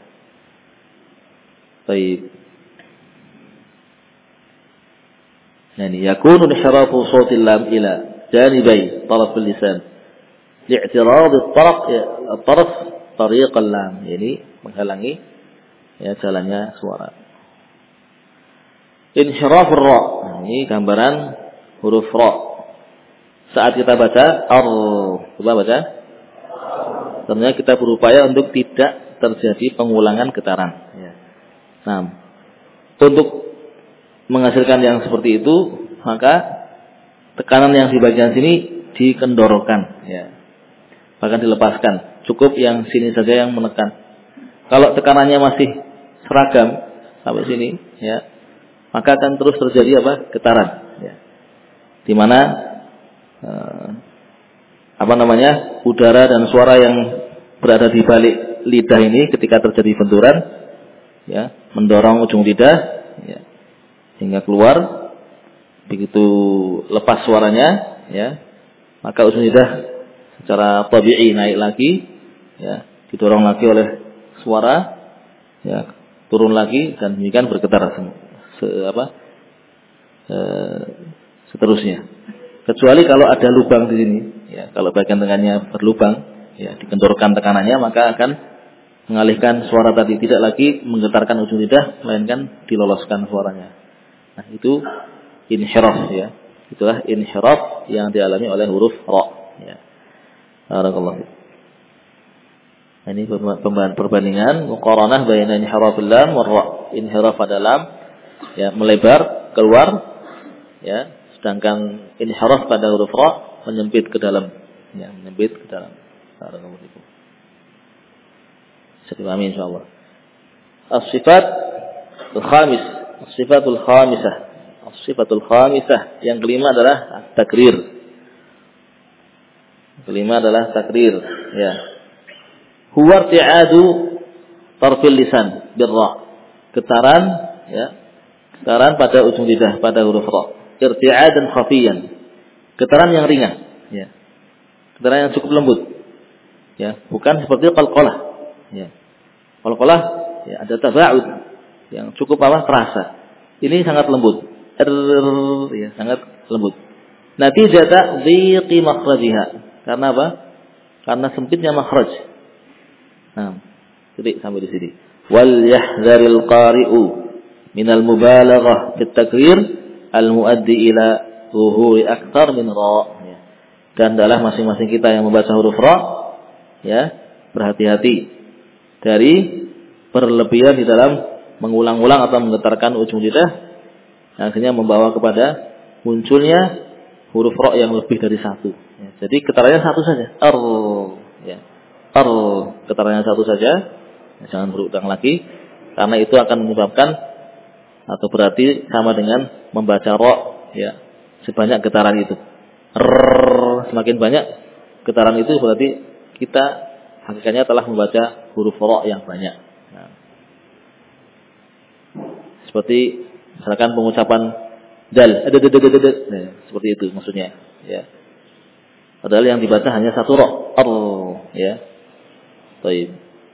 Baik. Nah, ini yakunu inhirafu shawtil lam ila janibai taraf al-lisan li'tirad at-taraf at-taraf tariq al-lam, yani menghalangi ya jalannya suara. Inhiraf ar-ra, nah, ini gambaran huruf ra. Saat kita baca ar, coba baca. Tentunya kita berupaya untuk tidak terjadi pengulangan getaran ya. Nah, untuk menghasilkan yang seperti itu, maka tekanan yang di bagian sini dikendorkan, ya. Bahkan dilepaskan. Cukup yang sini saja yang menekan. Kalau tekanannya masih seragam sampai sini, ya, maka akan terus terjadi apa? Getaran, ya. Di mana eh, apa namanya? Udara dan suara yang berada di balik lidah ini ketika terjadi benturan, ya, mendorong ujung lidah, ya, hingga keluar. Begitu lepas suaranya, ya, maka ujung lidah secara tabi'i naik lagi, ya, didorong lagi oleh suara, ya, turun lagi dan demikian bergetar se, apa, e, seterusnya. Kecuali kalau ada lubang di sini, ya, kalau bagian tengahnya berlubang, ya, dikendorkan tekanannya maka akan mengalihkan suara tadi, tidak lagi menggetarkan ujung lidah, melainkan diloloskan suaranya. Nah, itu inhiraf, ya. Itulah inhiraf yang dialami oleh huruf ra, ya. Barakallahu. Nah, ini perbandingan muqaranah baina inhirafil lam war ra. Inhiraf pada lam, ya, melebar keluar, ya, sedangkan inhiraf pada huruf ra menyempit ke dalam, ya, menyempit ke dalam. Barakallahu. Bisa dipahami insyaallah. As-sifat al-khamis, as-sifatul khamisah. As-sifatul khamisah, yang kelima adalah takrir. Kelima adalah takrir, ya. Huwa irti'adu tarfil lisan birra. Getaran, ya. Getaran pada ujung lidah pada huruf ra. Irti'adan khafiyan. Getaran yang ringan, ya. Getaran yang cukup lembut. Ya, bukan seperti qalqalah. Ya. Qalqalah, ya, ada taba'ud yang cukup apa? Terasa. Ini sangat lembut. Er, ya, sangat lembut. Natijata dhiqi makhrajiha. Karena apa? Karena sempitnya makhraj. Nah, titik sampai di sini. Wal yahdzaril qari'u minal mubalaghah fit takrir al muaddi ila zuhuri akthar min ra. Ya. Dan adalah masing-masing kita yang membaca huruf ra, ya, berhati-hati dari berlebihan di dalam mengulang-ulang atau menggetarkan ujung lidah, akhirnya membawa kepada munculnya huruf ra yang lebih dari satu. Ya, jadi getarannya satu saja. Ar, ya. Ar, getarannya satu saja. Ya, jangan berulang lagi, karena itu akan menyebabkan atau berarti sama dengan membaca ra, ya, sebanyak getaran itu. Ar, semakin banyak getaran itu berarti kita hakikatnya telah membaca huruf ra yang banyak. Nah, seperti misalkan pengucapan dal, nah, seperti itu maksudnya, ya. Padahal yang dibaca hanya satu ra, ar, ya. Baik.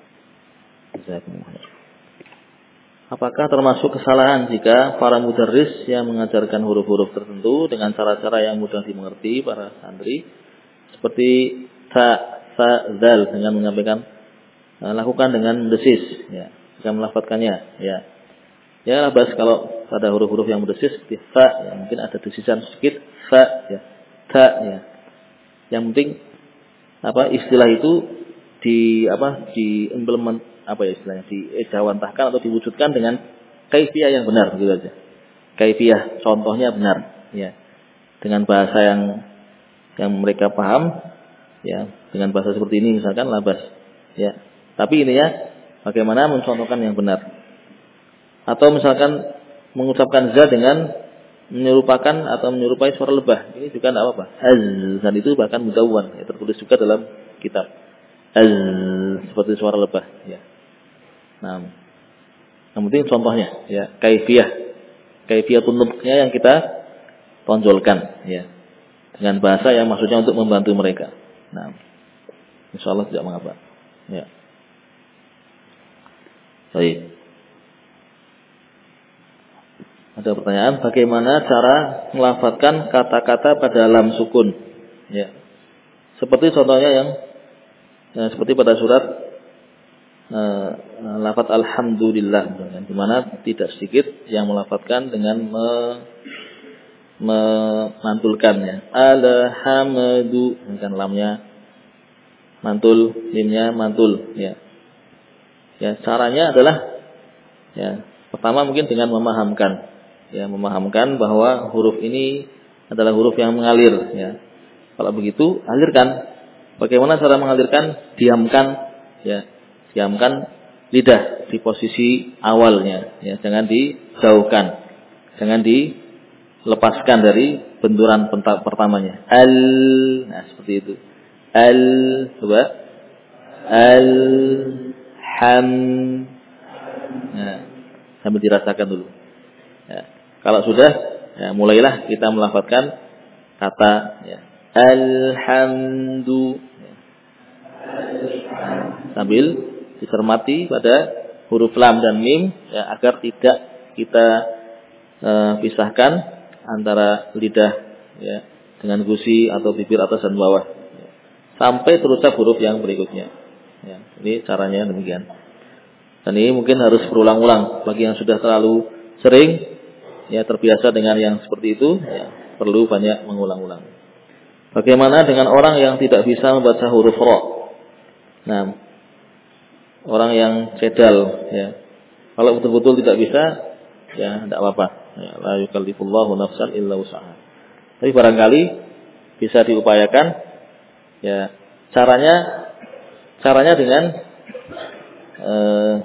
Apakah termasuk kesalahan jika para mudarris yang mengajarkan huruf-huruf tertentu dengan cara-cara yang mudah dimengerti para santri, seperti ta, sa, zal, dengan menyampaikan, lakukan dengan mendesis, ya, jika melafadzkannya, ya. Ya, labas kalau pada huruf-huruf yang berdesis seperti fa, ya, mungkin ada desisan sedikit, fa, ya, ta, ya. Yang penting apa istilah itu di apa diimplement apa ya istilahnya diejawantahkan atau diwujudkan dengan kaifiyah yang benar, gitu aja. Kaifiyah contohnya benar, ya. Dengan bahasa yang yang mereka paham, ya, dengan bahasa seperti ini misalkan labas, ya. Tapi ini ya bagaimana mencontohkan yang benar. Atau misalkan mengucapkan za dengan menyerupakan atau menyerupai suara lebah. Ini juga tidak apa-apa. Az, dan itu bahkan mudawwan, ya, tertulis juga dalam kitab. Az, seperti suara lebah, ya. Nah, yang penting contohnya, ya, kaifiyah. Kaifiyah tunuknya yang kita tonjolkan, ya. Dengan bahasa yang maksudnya untuk membantu mereka. Nah, insyaallah tidak mengapa. Ya. Baik. Ada pertanyaan, bagaimana cara melafadzkan kata-kata pada lam sukun? Ya. Seperti contohnya yang ya, seperti pada surat uh, lafadz alhamdulillah, di mana tidak sedikit yang melafadzkan dengan me, memantulkannya. Alhamdu, dengan lamnya mantul, limnya mantul, ya. Ya, caranya adalah, ya, pertama mungkin dengan memahamkan. Ya, memahamkan bahwa huruf ini adalah huruf yang mengalir, ya. Kalau begitu, alirkan. Bagaimana cara mengalirkan? Diamkan, ya. Diamkan lidah di posisi awalnya, ya. Jangan dijauhkan. Jangan dilepaskan dari benturan pertamanya. Al, nah seperti itu. Al, coba. Al, ham, Nah, sambil dirasakan dulu. Ya. Kalau sudah, ya, mulailah kita melafadzkan kata ya, alhamdu. Ya. Nah, sambil dicermati pada huruf lam dan mim ya, agar tidak kita uh, pisahkan antara lidah ya, dengan gusi atau bibir atas dan bawah ya, sampai terucap huruf yang berikutnya. Ya, ini caranya demikian. Dan ini mungkin harus berulang-ulang bagi yang sudah terlalu sering ya terbiasa dengan yang seperti itu ya, perlu banyak mengulang-ulang. Bagaimana dengan orang yang tidak bisa membaca huruf ra? Nah, orang yang cedal ya. Kalau betul-betul tidak bisa ya tidak apa-apa. Ya, la yukallifullahu nafsan illa wus'aha. Tapi barangkali bisa diupayakan ya, caranya caranya dengan eh,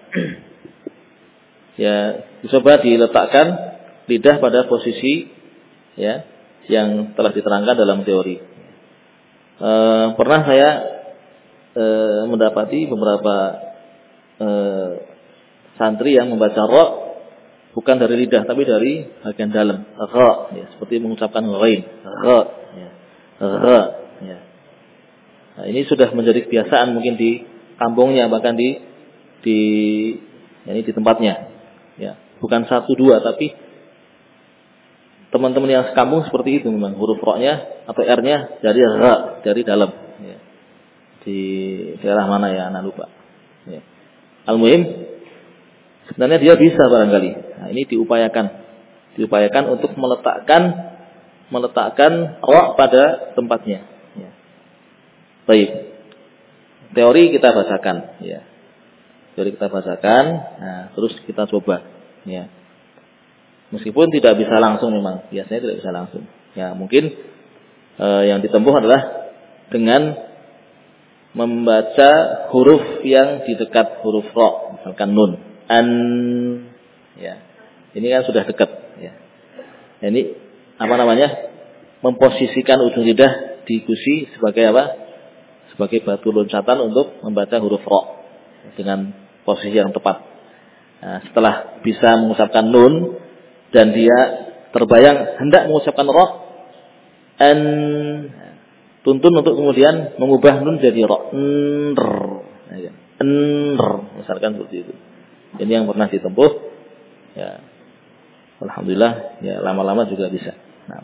ya coba diletakkan lidah pada posisi ya yang telah diterangkan dalam teori. E, pernah saya e, mendapati beberapa e, santri yang membaca ra bukan dari lidah tapi dari bagian dalam ra ya, seperti mengucapkan ghain ra ya, ra ya. Nah, ini sudah menjadi kebiasaan mungkin di kampungnya bahkan di di ya, ini di tempatnya ya, bukan satu dua tapi teman-teman yang sekampung seperti itu memang huruf ra-nya atau r-nya dari ra dari dalam ya. Di daerah mana ya anak lupa ya. Al-muhim sebenarnya dia bisa barangkali. Nah, ini diupayakan diupayakan untuk meletakkan meletakkan ra pada tempatnya ya. Baik, teori kita bacakan ya. Teori kita bacakan, nah, terus kita coba, ya. Meskipun tidak bisa langsung memang, biasanya tidak bisa langsung. Ya, mungkin eh, yang ditempuh adalah dengan membaca huruf yang di dekat huruf ra, misalkan nun, an, ya. Ini kan sudah dekat, ya. Ini apa namanya? Memposisikan ujung lidah di gusi sebagai apa? Sebagai batu loncatan untuk membaca huruf ra dengan posisi yang tepat. Nah, setelah bisa mengucapkan nun dan dia terbayang hendak mengucapkan ra, an, tuntun untuk kemudian mengubah nun jadi ra, nr, nr, misalkan seperti itu. Ini yang pernah ditempuh. Ya, alhamdulillah. Ya, lama-lama juga bisa. Nah,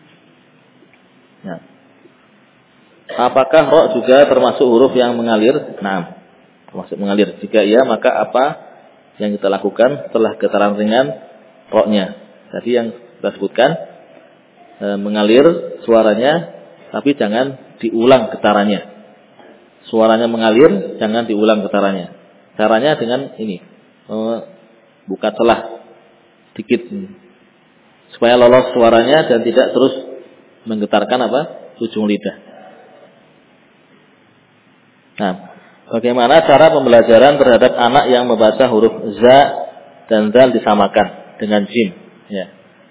nah. Apakah ra juga termasuk huruf yang mengalir? Nah, termasuk mengalir. Jika iya, maka apa yang kita lakukan setelah getaran ringan ra-nya? Tadi yang kita sebutkan e, mengalir suaranya, tapi jangan diulang getarannya. Suaranya mengalir, jangan diulang getarannya. Caranya dengan ini, e, buka celah sedikit supaya lolos suaranya dan tidak terus menggetarkan apa ujung lidah. Nah, bagaimana cara pembelajaran terhadap anak yang membaca huruf za dan zal disamakan dengan jim? Ya.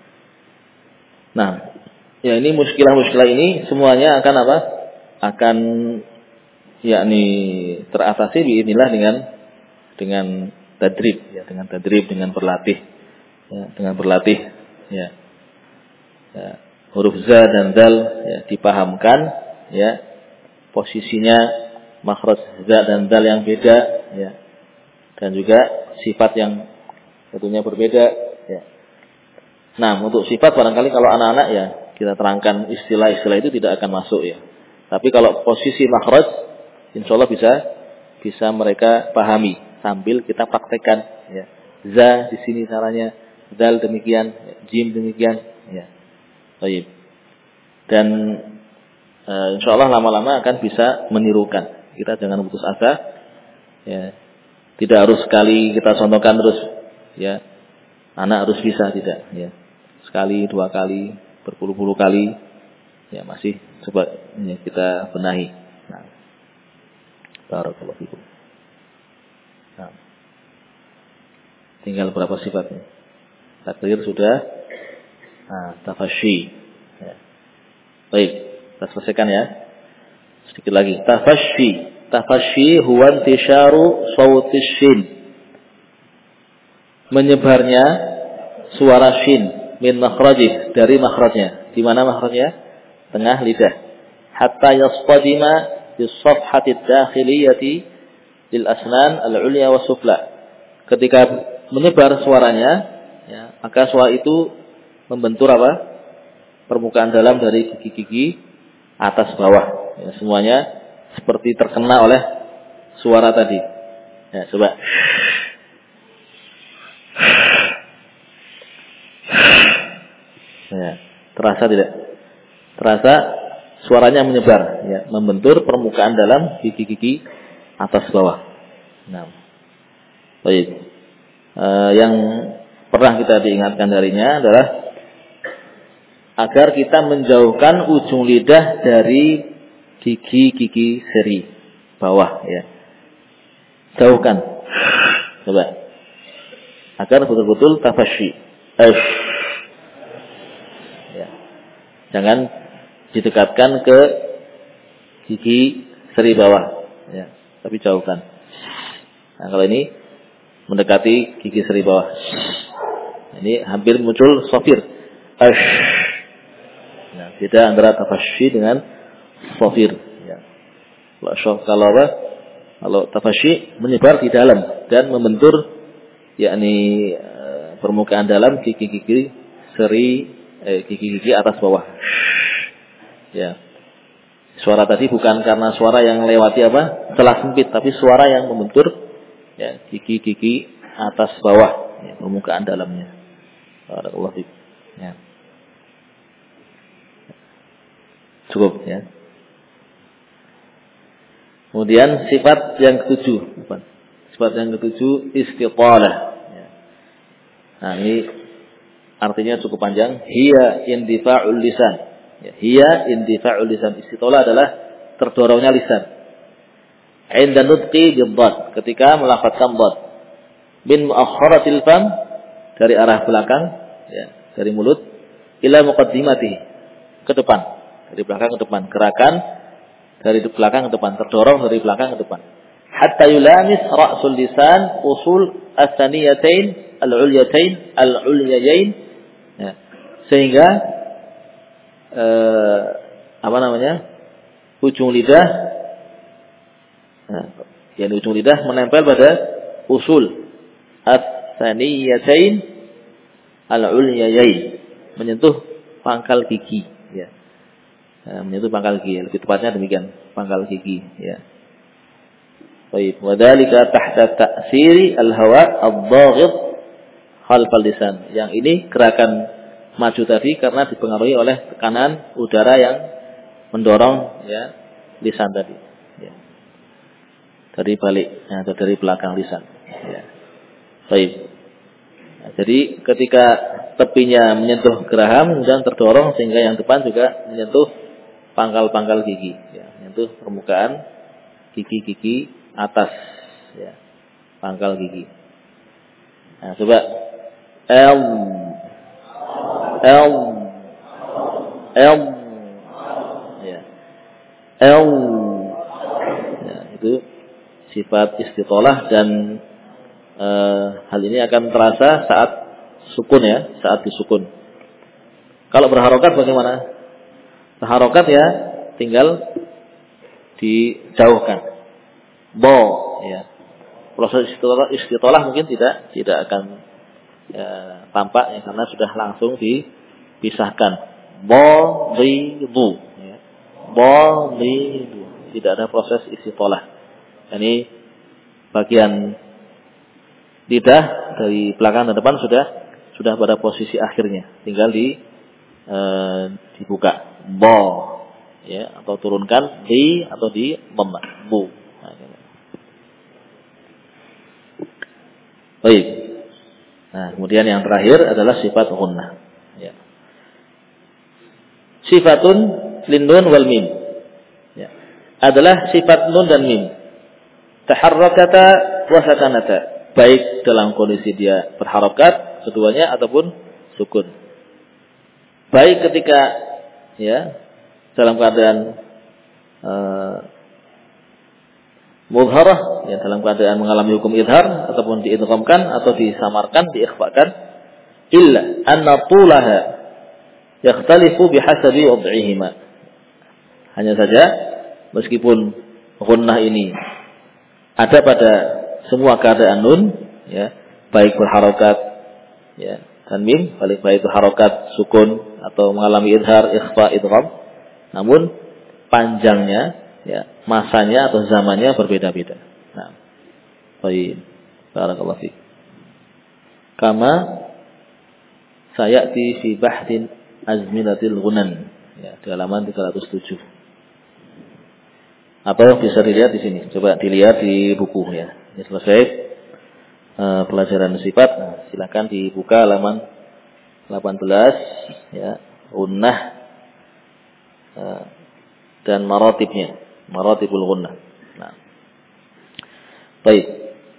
Nah, ya ini muskilah-muskilah ini semuanya akan apa? Akan yakni teratasi biidznillah dengan dengan tadrib, ya, dengan tadrib, dengan berlatih, ya, dengan berlatih, ya. Ya, huruf za dan zal ya, dipahamkan, ya, posisinya. Makhraj za dan dal yang beda ya. Dan juga sifat yang tentunya berbeda ya. Nah, untuk sifat barangkali kalau anak-anak ya kita terangkan istilah-istilah itu tidak akan masuk ya. Tapi kalau posisi makhraj insyaallah bisa bisa mereka pahami sambil kita praktekkan ya. Za di sini caranya, dal demikian, jim demikian ya. Baik. Dan e, insyaallah lama-lama akan bisa menirukan. Kita jangan putus asa, ya. Tidak harus sekali kita contohkan terus, ya. Anak harus bisa, tidak, ya. Sekali, dua kali, berpuluh-puluh kali, ya masih coba ya, kita benahi. Nah, barakallahu fikum. Nah, tinggal berapa sifatnya? Takdir sudah, nah, tafasyi. Ya. Baik, kita selesaikan ya. Sedikit lagi. Tafasyi. Tafasyi huwa intisharu sawti shin. menyebarnya suara shin min makhrajih, dari makhrajnya. Di mana makhrajnya? Tengah lidah. Hatta yasqadima bis safhati dakhiliyati lil asnan al-ulya was sufla. Ketika menyebar suaranya, ya, maka suara itu membentur apa? Permukaan dalam dari gigi-gigi atas bawah. Ya, semuanya seperti terkena oleh suara tadi. Ya, coba. Ya, terasa tidak? Terasa suaranya menyebar, ya, membentur permukaan dalam gigi-gigi atas bawah. Nah, baik. E, yang pernah kita diingatkan darinya adalah agar kita menjauhkan ujung lidah dari gigi-gigi seri bawah, ya. Jauhkan. Coba. Agar betul-betul tafasyi. Ash. Ya. Jangan didekatkan ke gigi seri bawah, ya, tapi jauhkan. Nah, kalau ini mendekati gigi seri bawah, ini hampir muncul sofir. Ash. Nah, beda antara tafasyi dengan sofir. Ya. Kalau kalau apa? Kalau tafasyi menyebar di dalam dan membentur, yakni e, permukaan dalam gigi-gigi seri, eh, gigi-gigi atas bawah. Ya. Suara tadi bukan karena suara yang lewati apa? Celah sempit, tapi suara yang membentur, ya, gigi-gigi atas bawah, ya, permukaan dalamnya. Barakallahu fiik. Ya. Cukup, ya. Kemudian sifat yang ketujuh, sifat yang ketujuh istiqalah. Ya. Nah, ini artinya cukup panjang. Hiya indifa'ul lisan. Ya, hiya indifa'ul lisan. Istiqalah adalah terdorongnya lisan. Inda nutqi bid-dhad, ketika melafazkan dhad. Min muakhkharatil fam, dari arah belakang, ya, dari mulut, ila muqaddimatihi, ke depan, dari belakang ke depan, gerakan dari belakang ke depan, terdorong dari belakang ke depan. Hatta yulamis ra'sul lisan usul as-saniyatain al-ulyatain al-ulyayain, ya, sehingga eh, apa namanya? ujung lidah, nah, yang ujung lidah menempel pada usul as-saniyatain al-ulyayain, menyentuh pangkal gigi, ya. Nah, menyentuh pangkal gigi, lebih tepatnya demikian, pangkal gigi, ya. Baik, wa dzalika tahta ta'siri al-hawa ad-dhaghid khalfal lisan. Yang ini gerakan maju tadi karena dipengaruhi oleh tekanan udara yang mendorong, ya, lisan tadi, ya. Dari balik, ya, atau dari belakang lisan, ya. Baik. Nah, jadi ketika tepinya menyentuh geraham, kemudian terdorong sehingga yang depan juga menyentuh pangkal-pangkal gigi, ya, menyentuh permukaan gigi-gigi atas, ya, pangkal gigi. Nah, coba L L L, ya, L, ya, itu sifat istiqalah dan e, hal ini akan terasa saat sukun, ya, saat disukun. Kalau berharokat bagaimana? Berharokat, ya, tinggal dijauhkan. Bo, ya. Proses istiqalah, istiqalah mungkin tidak tidak akan, ya, tampak, ya, karena sudah langsung dipisahkan. Bo, di, bu, ya. Bo, di, bu. Tidak ada proses istiqalah. Ini bagian lidah dari belakang dan depan sudah sudah pada posisi akhirnya, tinggal di e, dibuka. Bo, ya, atau turunkan di atau di memah, bu. Nah, baik. Nah, kemudian yang terakhir adalah sifat ghunnah, ya. Sifatun lin-nun wal mim, ya, adalah sifat nun dan mim. Taharrakata wa sakanata, baik dalam kondisi dia berharakat keduanya ataupun sukun. Baik ketika, ya, dalam keadaan uh, mudharah ya dalam keadaan mengalami hukum idhar ataupun diidghamkan atau disamarkan, diikhfakan, illa anna tulaha yakhtalifu bihasabi wad'ihima. Hanya saja meskipun gunnah ini ada pada semua keadaan nun ya, baik berharokat ya dan mim, baik baik itu harokat, sukun atau mengalami idhar, ikhfa, idgham, namun panjangnya ya, masanya atau zamannya berbeda-beda. Nah, baik, barakallahu fiik. Kama sayati fi bahdin azminatil ghunan ya, di halaman tiga ratus tujuh. Atau bisa dilihat di sini. Coba dilihat di buku ya. Ini selesai uh, pelajaran sifat. Nah, silakan dibuka halaman delapan belas ya, gunnah uh, dan maratibnya. Maratibul gunnah. Nah. Baik.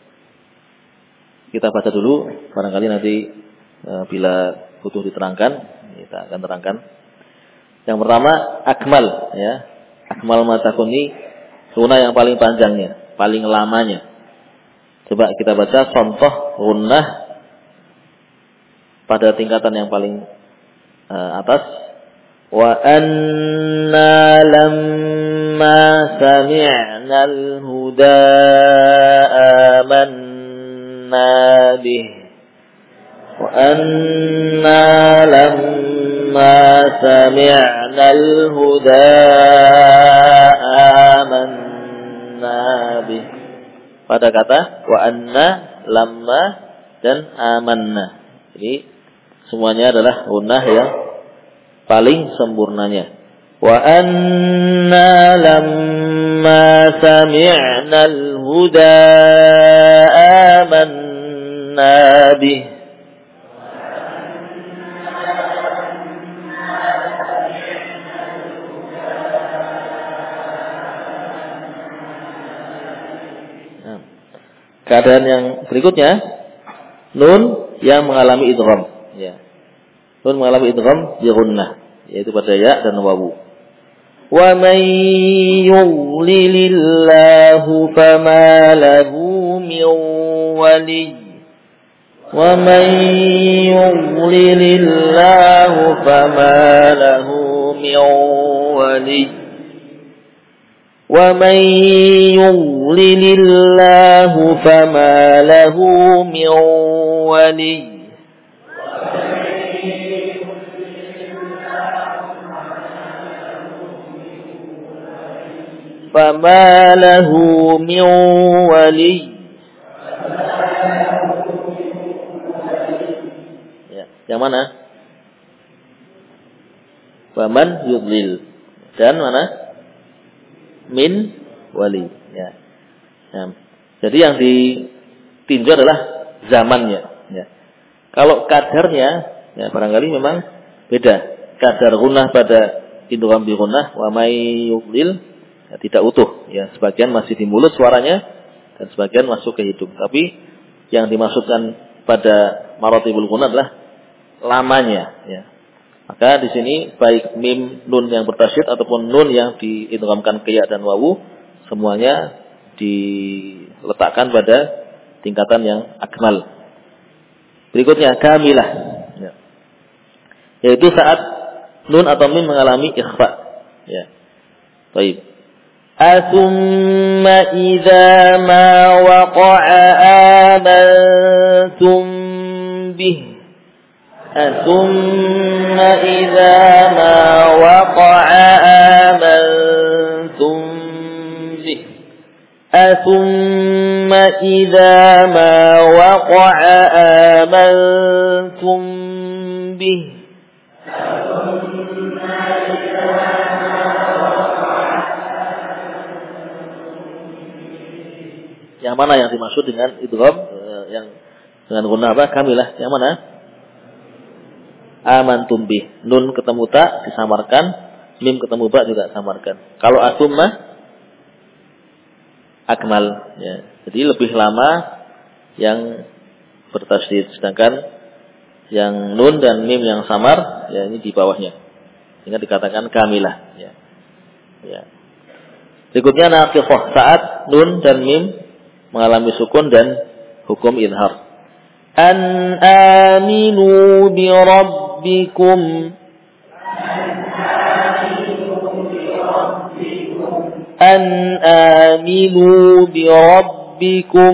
Kita baca dulu, barangkali nanti e, bila butuh diterangkan, kita akan terangkan. Yang pertama, akmal ya. Akmal ma takuni, gunnah yang paling panjangnya, paling lamanya. Coba kita baca contoh gunnah pada tingkatan yang paling e, atas. Wa anna lamma sami'na al-huda amanna bih. Wa anna lamma sami'na al-huda amanna bih. Pada kata wa anna, lamma dan amanna. Jadi semuanya adalah gunnah yang paling sempurnanya. Wa anna lamma sami'na al-huda amanna bih. Nah, keadaan yang berikutnya, nun yang mengalami idgham ya. Nun mengalami idgham bi gunnah, yaitu pada ya dan wawu. Wa man yudlilillahu fama lahu min wali. Wa man yudlilillahu fama lahu min wali. Wa man yudlilillahu fama lahu min wali. Fama lahu min wali. Ya, yang mana? Faman yudlil. Dan mana? Min wali. Ya. Ya. Jadi yang ditinjau adalah zamannya. Ya. Kalau kadarnya, ya barangkali memang beda. Kadar gunnah pada idgham bi gunnah, wa may yudlil ya, tidak utuh ya, sebagian masih di mulut suaranya dan sebagian masuk ke hidung. Tapi yang dimaksudkan pada maratibul gunnah adalah lamanya ya. Maka di sini baik mim nun yang bertasydid ataupun nun yang diidghamkan ke ya dan wawu semuanya diletakkan pada tingkatan yang akmal. Berikutnya kamilah ya. Yaitu saat nun atau mim mengalami ikhfa ya. Baik. Athumma idza ma waqa'a amantum bih. Athumma idza ma waqa'a amantum bih. Athumma idza ma waqa'a amantum bih. Yang mana yang dimaksud dengan idgham yang dengan gunnah apa? Kamilah. Yang mana? Amantum bih. Nun ketemu ta disamarkan, mim ketemu ba juga samarkan. Kalau atum mah akmal ya. Jadi lebih lama yang bertasydid, sedangkan yang nun dan mim yang samar ya ini di bawahnya. Sehingga dikatakan kamilah ya. Ya. Berikutnya naqiqah, saat nun dan mim mengalami sukun dan hukum idhar. An aminu bi rabbikum. An aminu bi rabbikum.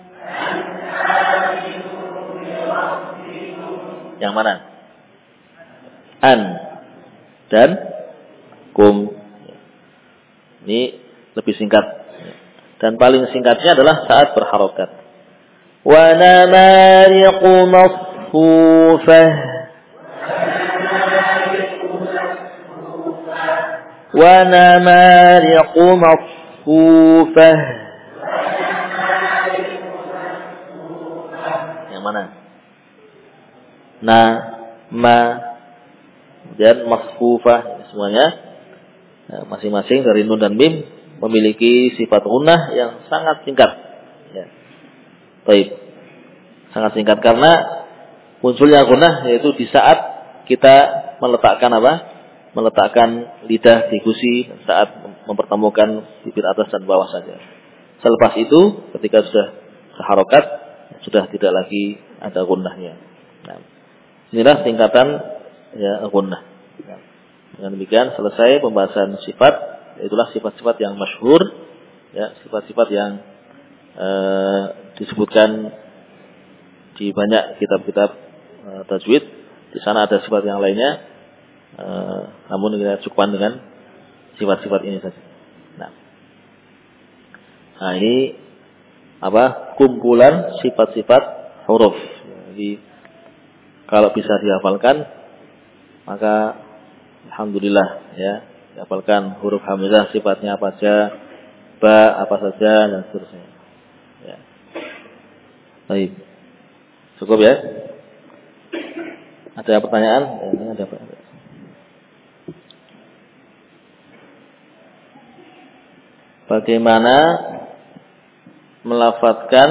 Yang mana? An dan kum. Ini lebih singkat. Dan paling singkatnya adalah saat berharokat. Wa namariqu masfufah. Wa namariqu masfufah. Yang mana? Na, ma, dan masfufah. Semuanya masing-masing dari nun dan mim memiliki sifat gunnah yang sangat singkat. Ya. Baik. Sangat singkat karena munculnya gunnah yaitu di saat kita meletakkan apa? Meletakkan lidah di gusi saat mempertemukan bibir atas dan bawah saja. Selepas itu ketika sudah harokat sudah tidak lagi ada gunnahnya. Nah, inilah tingkatan ya gunnah. Ya. Dengan demikian selesai pembahasan sifat, itulah sifat-sifat yang masyhur, ya, sifat-sifat yang eh, disebutkan di banyak kitab-kitab eh, tajwid. Di sana ada sifat yang lainnya, eh, namun kita cukupkan dengan sifat-sifat ini saja. Nah, nah ini apa? Kumpulan sifat-sifat huruf. Jadi kalau bisa dihafalkan, maka alhamdulillah ya, dihafalkan huruf hamzah sifatnya apa saja, ba apa saja dan seterusnya. Ya. Baik. Cukup ya? Ada pertanyaan? Ya, ini ada pertanyaan. Bagaimana melafadzkan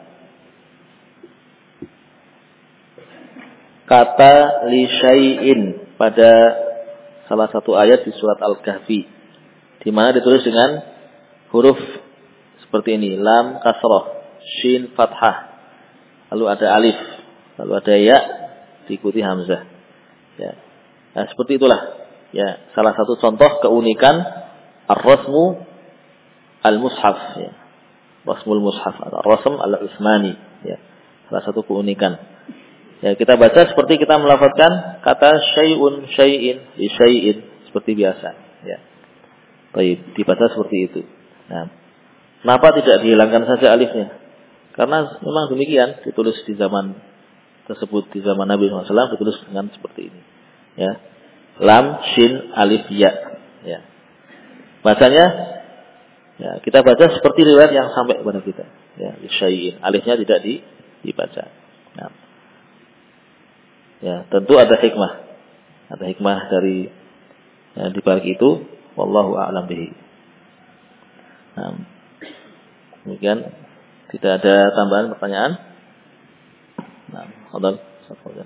kata li syai'in pada salah satu ayat di surat Al-Kahfi, di mana ditulis dengan huruf seperti ini, lam kasrah, shin fathah, lalu ada alif, lalu ada ya, diikuti hamzah. Ya. Nah, seperti itulah. Ya, salah satu contoh keunikan ar-rasmu al-mushaf. Ya. Rasmul mushaf, ar-rasm al-ismani. Ya. Salah satu keunikan. Ya, kita baca seperti kita melafadzkan kata syai'un, syai'in, li syai'in seperti biasa. Ya. Baik, dibaca seperti itu. Nah, kenapa tidak dihilangkan saja alifnya? Karena memang demikian ditulis di zaman tersebut, di zaman Nabi shallallahu alaihi wasallam ditulis dengan seperti ini. Ya, lam, shin, alif, ya. Ya. Bacanya, ya, kita baca seperti riwayat yang sampai kepada kita. Ya, li syai'in, alifnya tidak di, dibaca. Nah. Ya, tentu ada hikmah. Ada hikmah dari ya, di balik itu, wallahu a'lam bihi. Nah, demikian, tidak ada tambahan pertanyaan. Nah, fadhal, fadhal.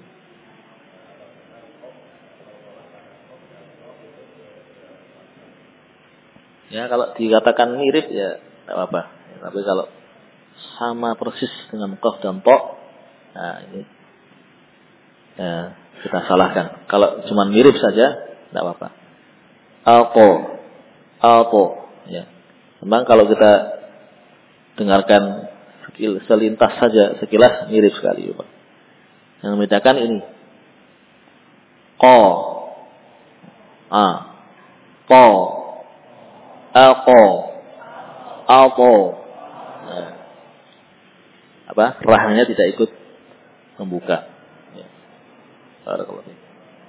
Ya, kalau dikatakan mirip ya tidak apa-apa. Ya, tapi kalau sama persis dengan qaf dan ta, nah ini ya, kita salahkan. Kalau cuma mirip saja, tidak apa-apa. Alqo, alqo, ya. Memang kalau kita dengarkan selintas saja, sekilas mirip sekali, Pak. Yang membedakan ini, ko, a, po, alqo, alqo. Nah, apa? Rahnya tidak ikut membuka. Barakallahu fiik.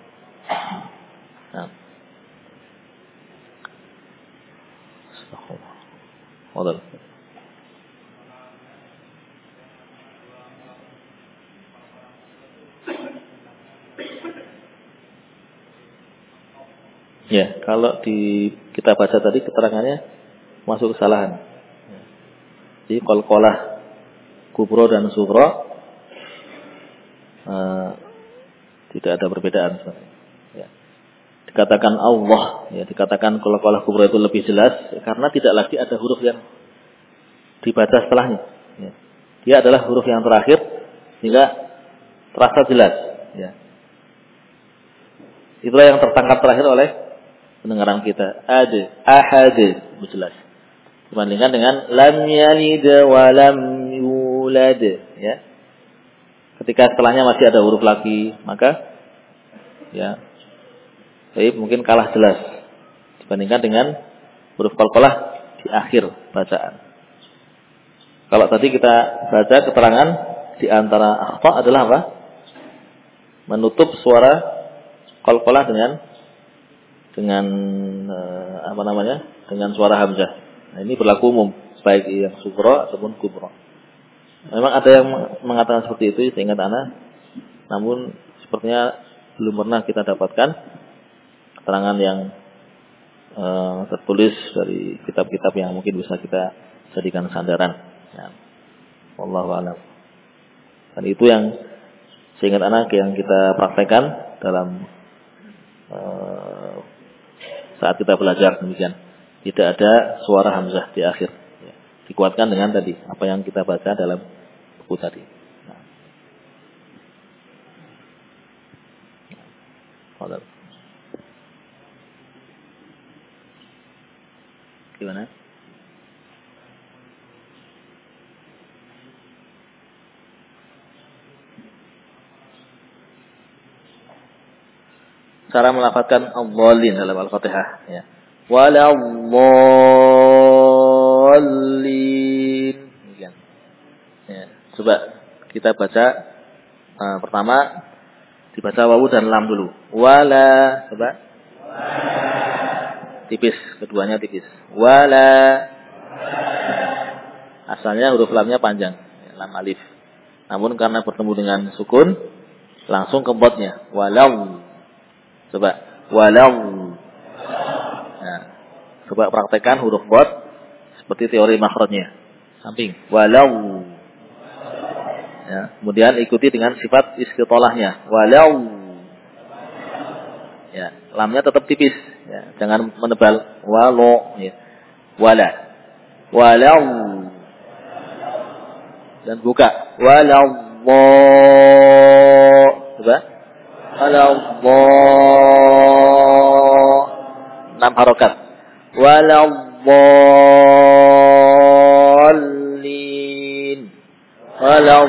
Nah. Astagfirullah. Ya, kalau di kita baca tadi keterangannya masuk kesalahan. Jadi qalqalah kubro dan sugro uh, tidak ada perbedaan. Ya. dikatakan Allah, ya, dikatakan qalqalah kubra itu lebih jelas karena tidak lagi ada huruf yang dibaca setelahnya. Ya. Dia adalah huruf yang terakhir sehingga terasa jelas. Ya. Itulah yang tertangkap terakhir oleh pendengaran kita. Ada, ahad, itu jelas. Dibandingkan dengan lam yalid wa lam yulad. Ya. Ketika setelahnya masih ada huruf lagi, maka ya, baik mungkin kalah jelas dibandingkan dengan huruf qalqalah di akhir bacaan. Kalau tadi kita baca keterangan di antara akhfa adalah apa? Menutup suara qalqalah dengan dengan eh, apa namanya? Dengan suara hamzah. Nah, ini berlaku umum baik yang sughra ataupun kubra. Memang ada yang mengatakan seperti itu, seingat ana, namun sepertinya belum pernah kita dapatkan keterangan yang uh, tertulis dari kitab-kitab yang mungkin bisa kita jadikan sandaran. Ya. Wallahu a'lam. Dan itu yang seingat anak yang kita praktekkan dalam uh, saat kita belajar demikian. Tidak ada suara hamzah di akhir. Ya. Dikuatkan dengan tadi apa yang kita baca dalam buku tadi. Nah. Nah. Gimana? Cara melafadzkan al-dhalin dalam Al-Fatihah, ya. Wal-dhalin. Ya. Coba kita baca uh, pertama dibaca wawu dan lam dulu. Wala, coba. Tipis, keduanya tipis. Wala. Asalnya huruf lamnya panjang, ya, lam alif. Namun karena bertemu dengan sukun, langsung ke botnya. Walau. Coba. Walau. Nah, coba praktekkan huruf bot seperti teori makhrajnya. Samping. Walau. Ya, kemudian ikuti dengan sifat istitolahnya. Walau. Ya, lamnya tetap tipis. Ya, jangan menebal. Walau. Ya. Wala. Walau. Dan buka. Walau. Coba. Walau. Enam harokat. Walau. Walau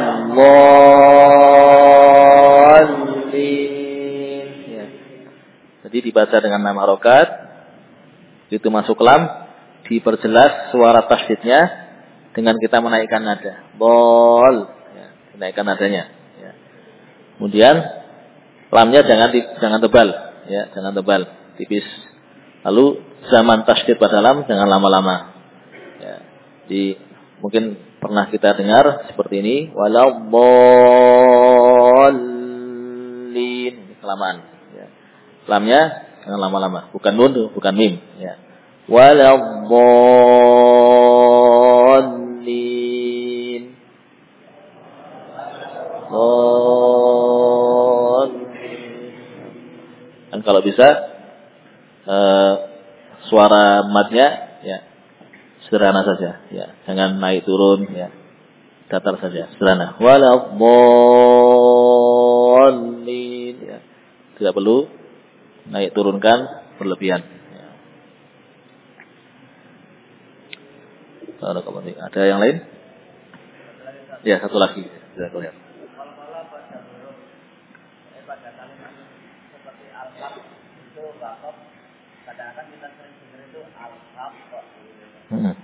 dhalin. Ya. Jadi dibaca dengan enam harokat. Itu masuk lam. Diperjelas suara tasydidnya dengan kita menaikkan nada. Bol. Ya, menaikkan nadanya. Ya. Kemudian lamnya jangan jangan tebal. Ya, jangan tebal. Tipis. Lalu zaman tasydid pada lam jangan lama-lama. Ya. Di mungkin pernah kita dengar seperti ini, walau dhalin, kelamaan. Ya. Lamnya jangan lama-lama, bukan nun, bukan mim. Ya. Walau dhalin, dan kalau bisa uh, suara madnya, ya. Sederhana saja, ya. Jangan naik turun, ya. Datar saja, sederhana. Walau dhalin, ya. Tidak perlu naik turunkan berlebihan. Ya. Ada yang lain? Ya, satu lagi. Sudah kelihatan. Kadang-kadang kita sering dengar itu al-haq. Hmm.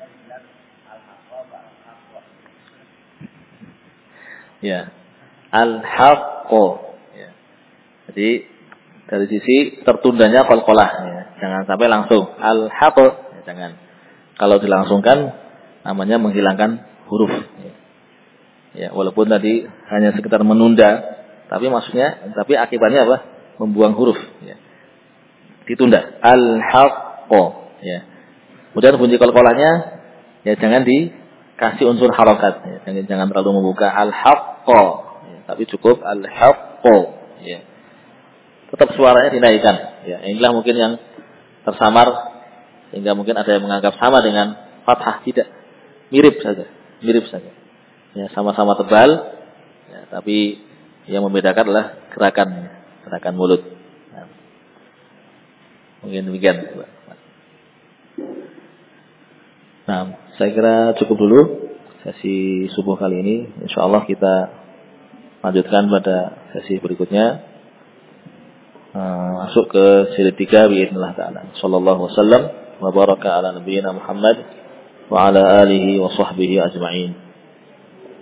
Ya, al-haqqo. Ya. Jadi dari sisi tertundanya qalqalah, ya. Jangan sampai langsung al-haqqo, ya, jangan. Kalau dilangsungkan namanya menghilangkan huruf. Ya. Ya, walaupun tadi hanya sekitar menunda, tapi maksudnya, tapi akibatnya apa? Membuang huruf. Ya. Ditunda. Al-haqqo. Ya. Kemudian bunyi qalqalahnya ya jangan dikasih unsur harokat, ya. jangan jangan terlalu membuka al-haqqo, ya. Tapi cukup al-haqqo, ya. Tetap suaranya dinaikkan, Ya, inilah mungkin yang tersamar sehingga mungkin ada yang menganggap sama dengan fathah, tidak. Mirip saja, mirip saja. Ya, sama-sama tebal, ya, tapi yang membedakan adalah gerakan gerakan mulut. Nah, mungkin demikian. Nah, saya kira cukup dulu sesi subuh kali ini. Insyaallah kita lanjutkan pada sesi berikutnya. Uh, masuk ke seri tiga biidznillah ta'ala. Sallallahu wasallam wa baraka ala nabiyyina Muhammad wa ala alihi wa sahbihi ajma'in.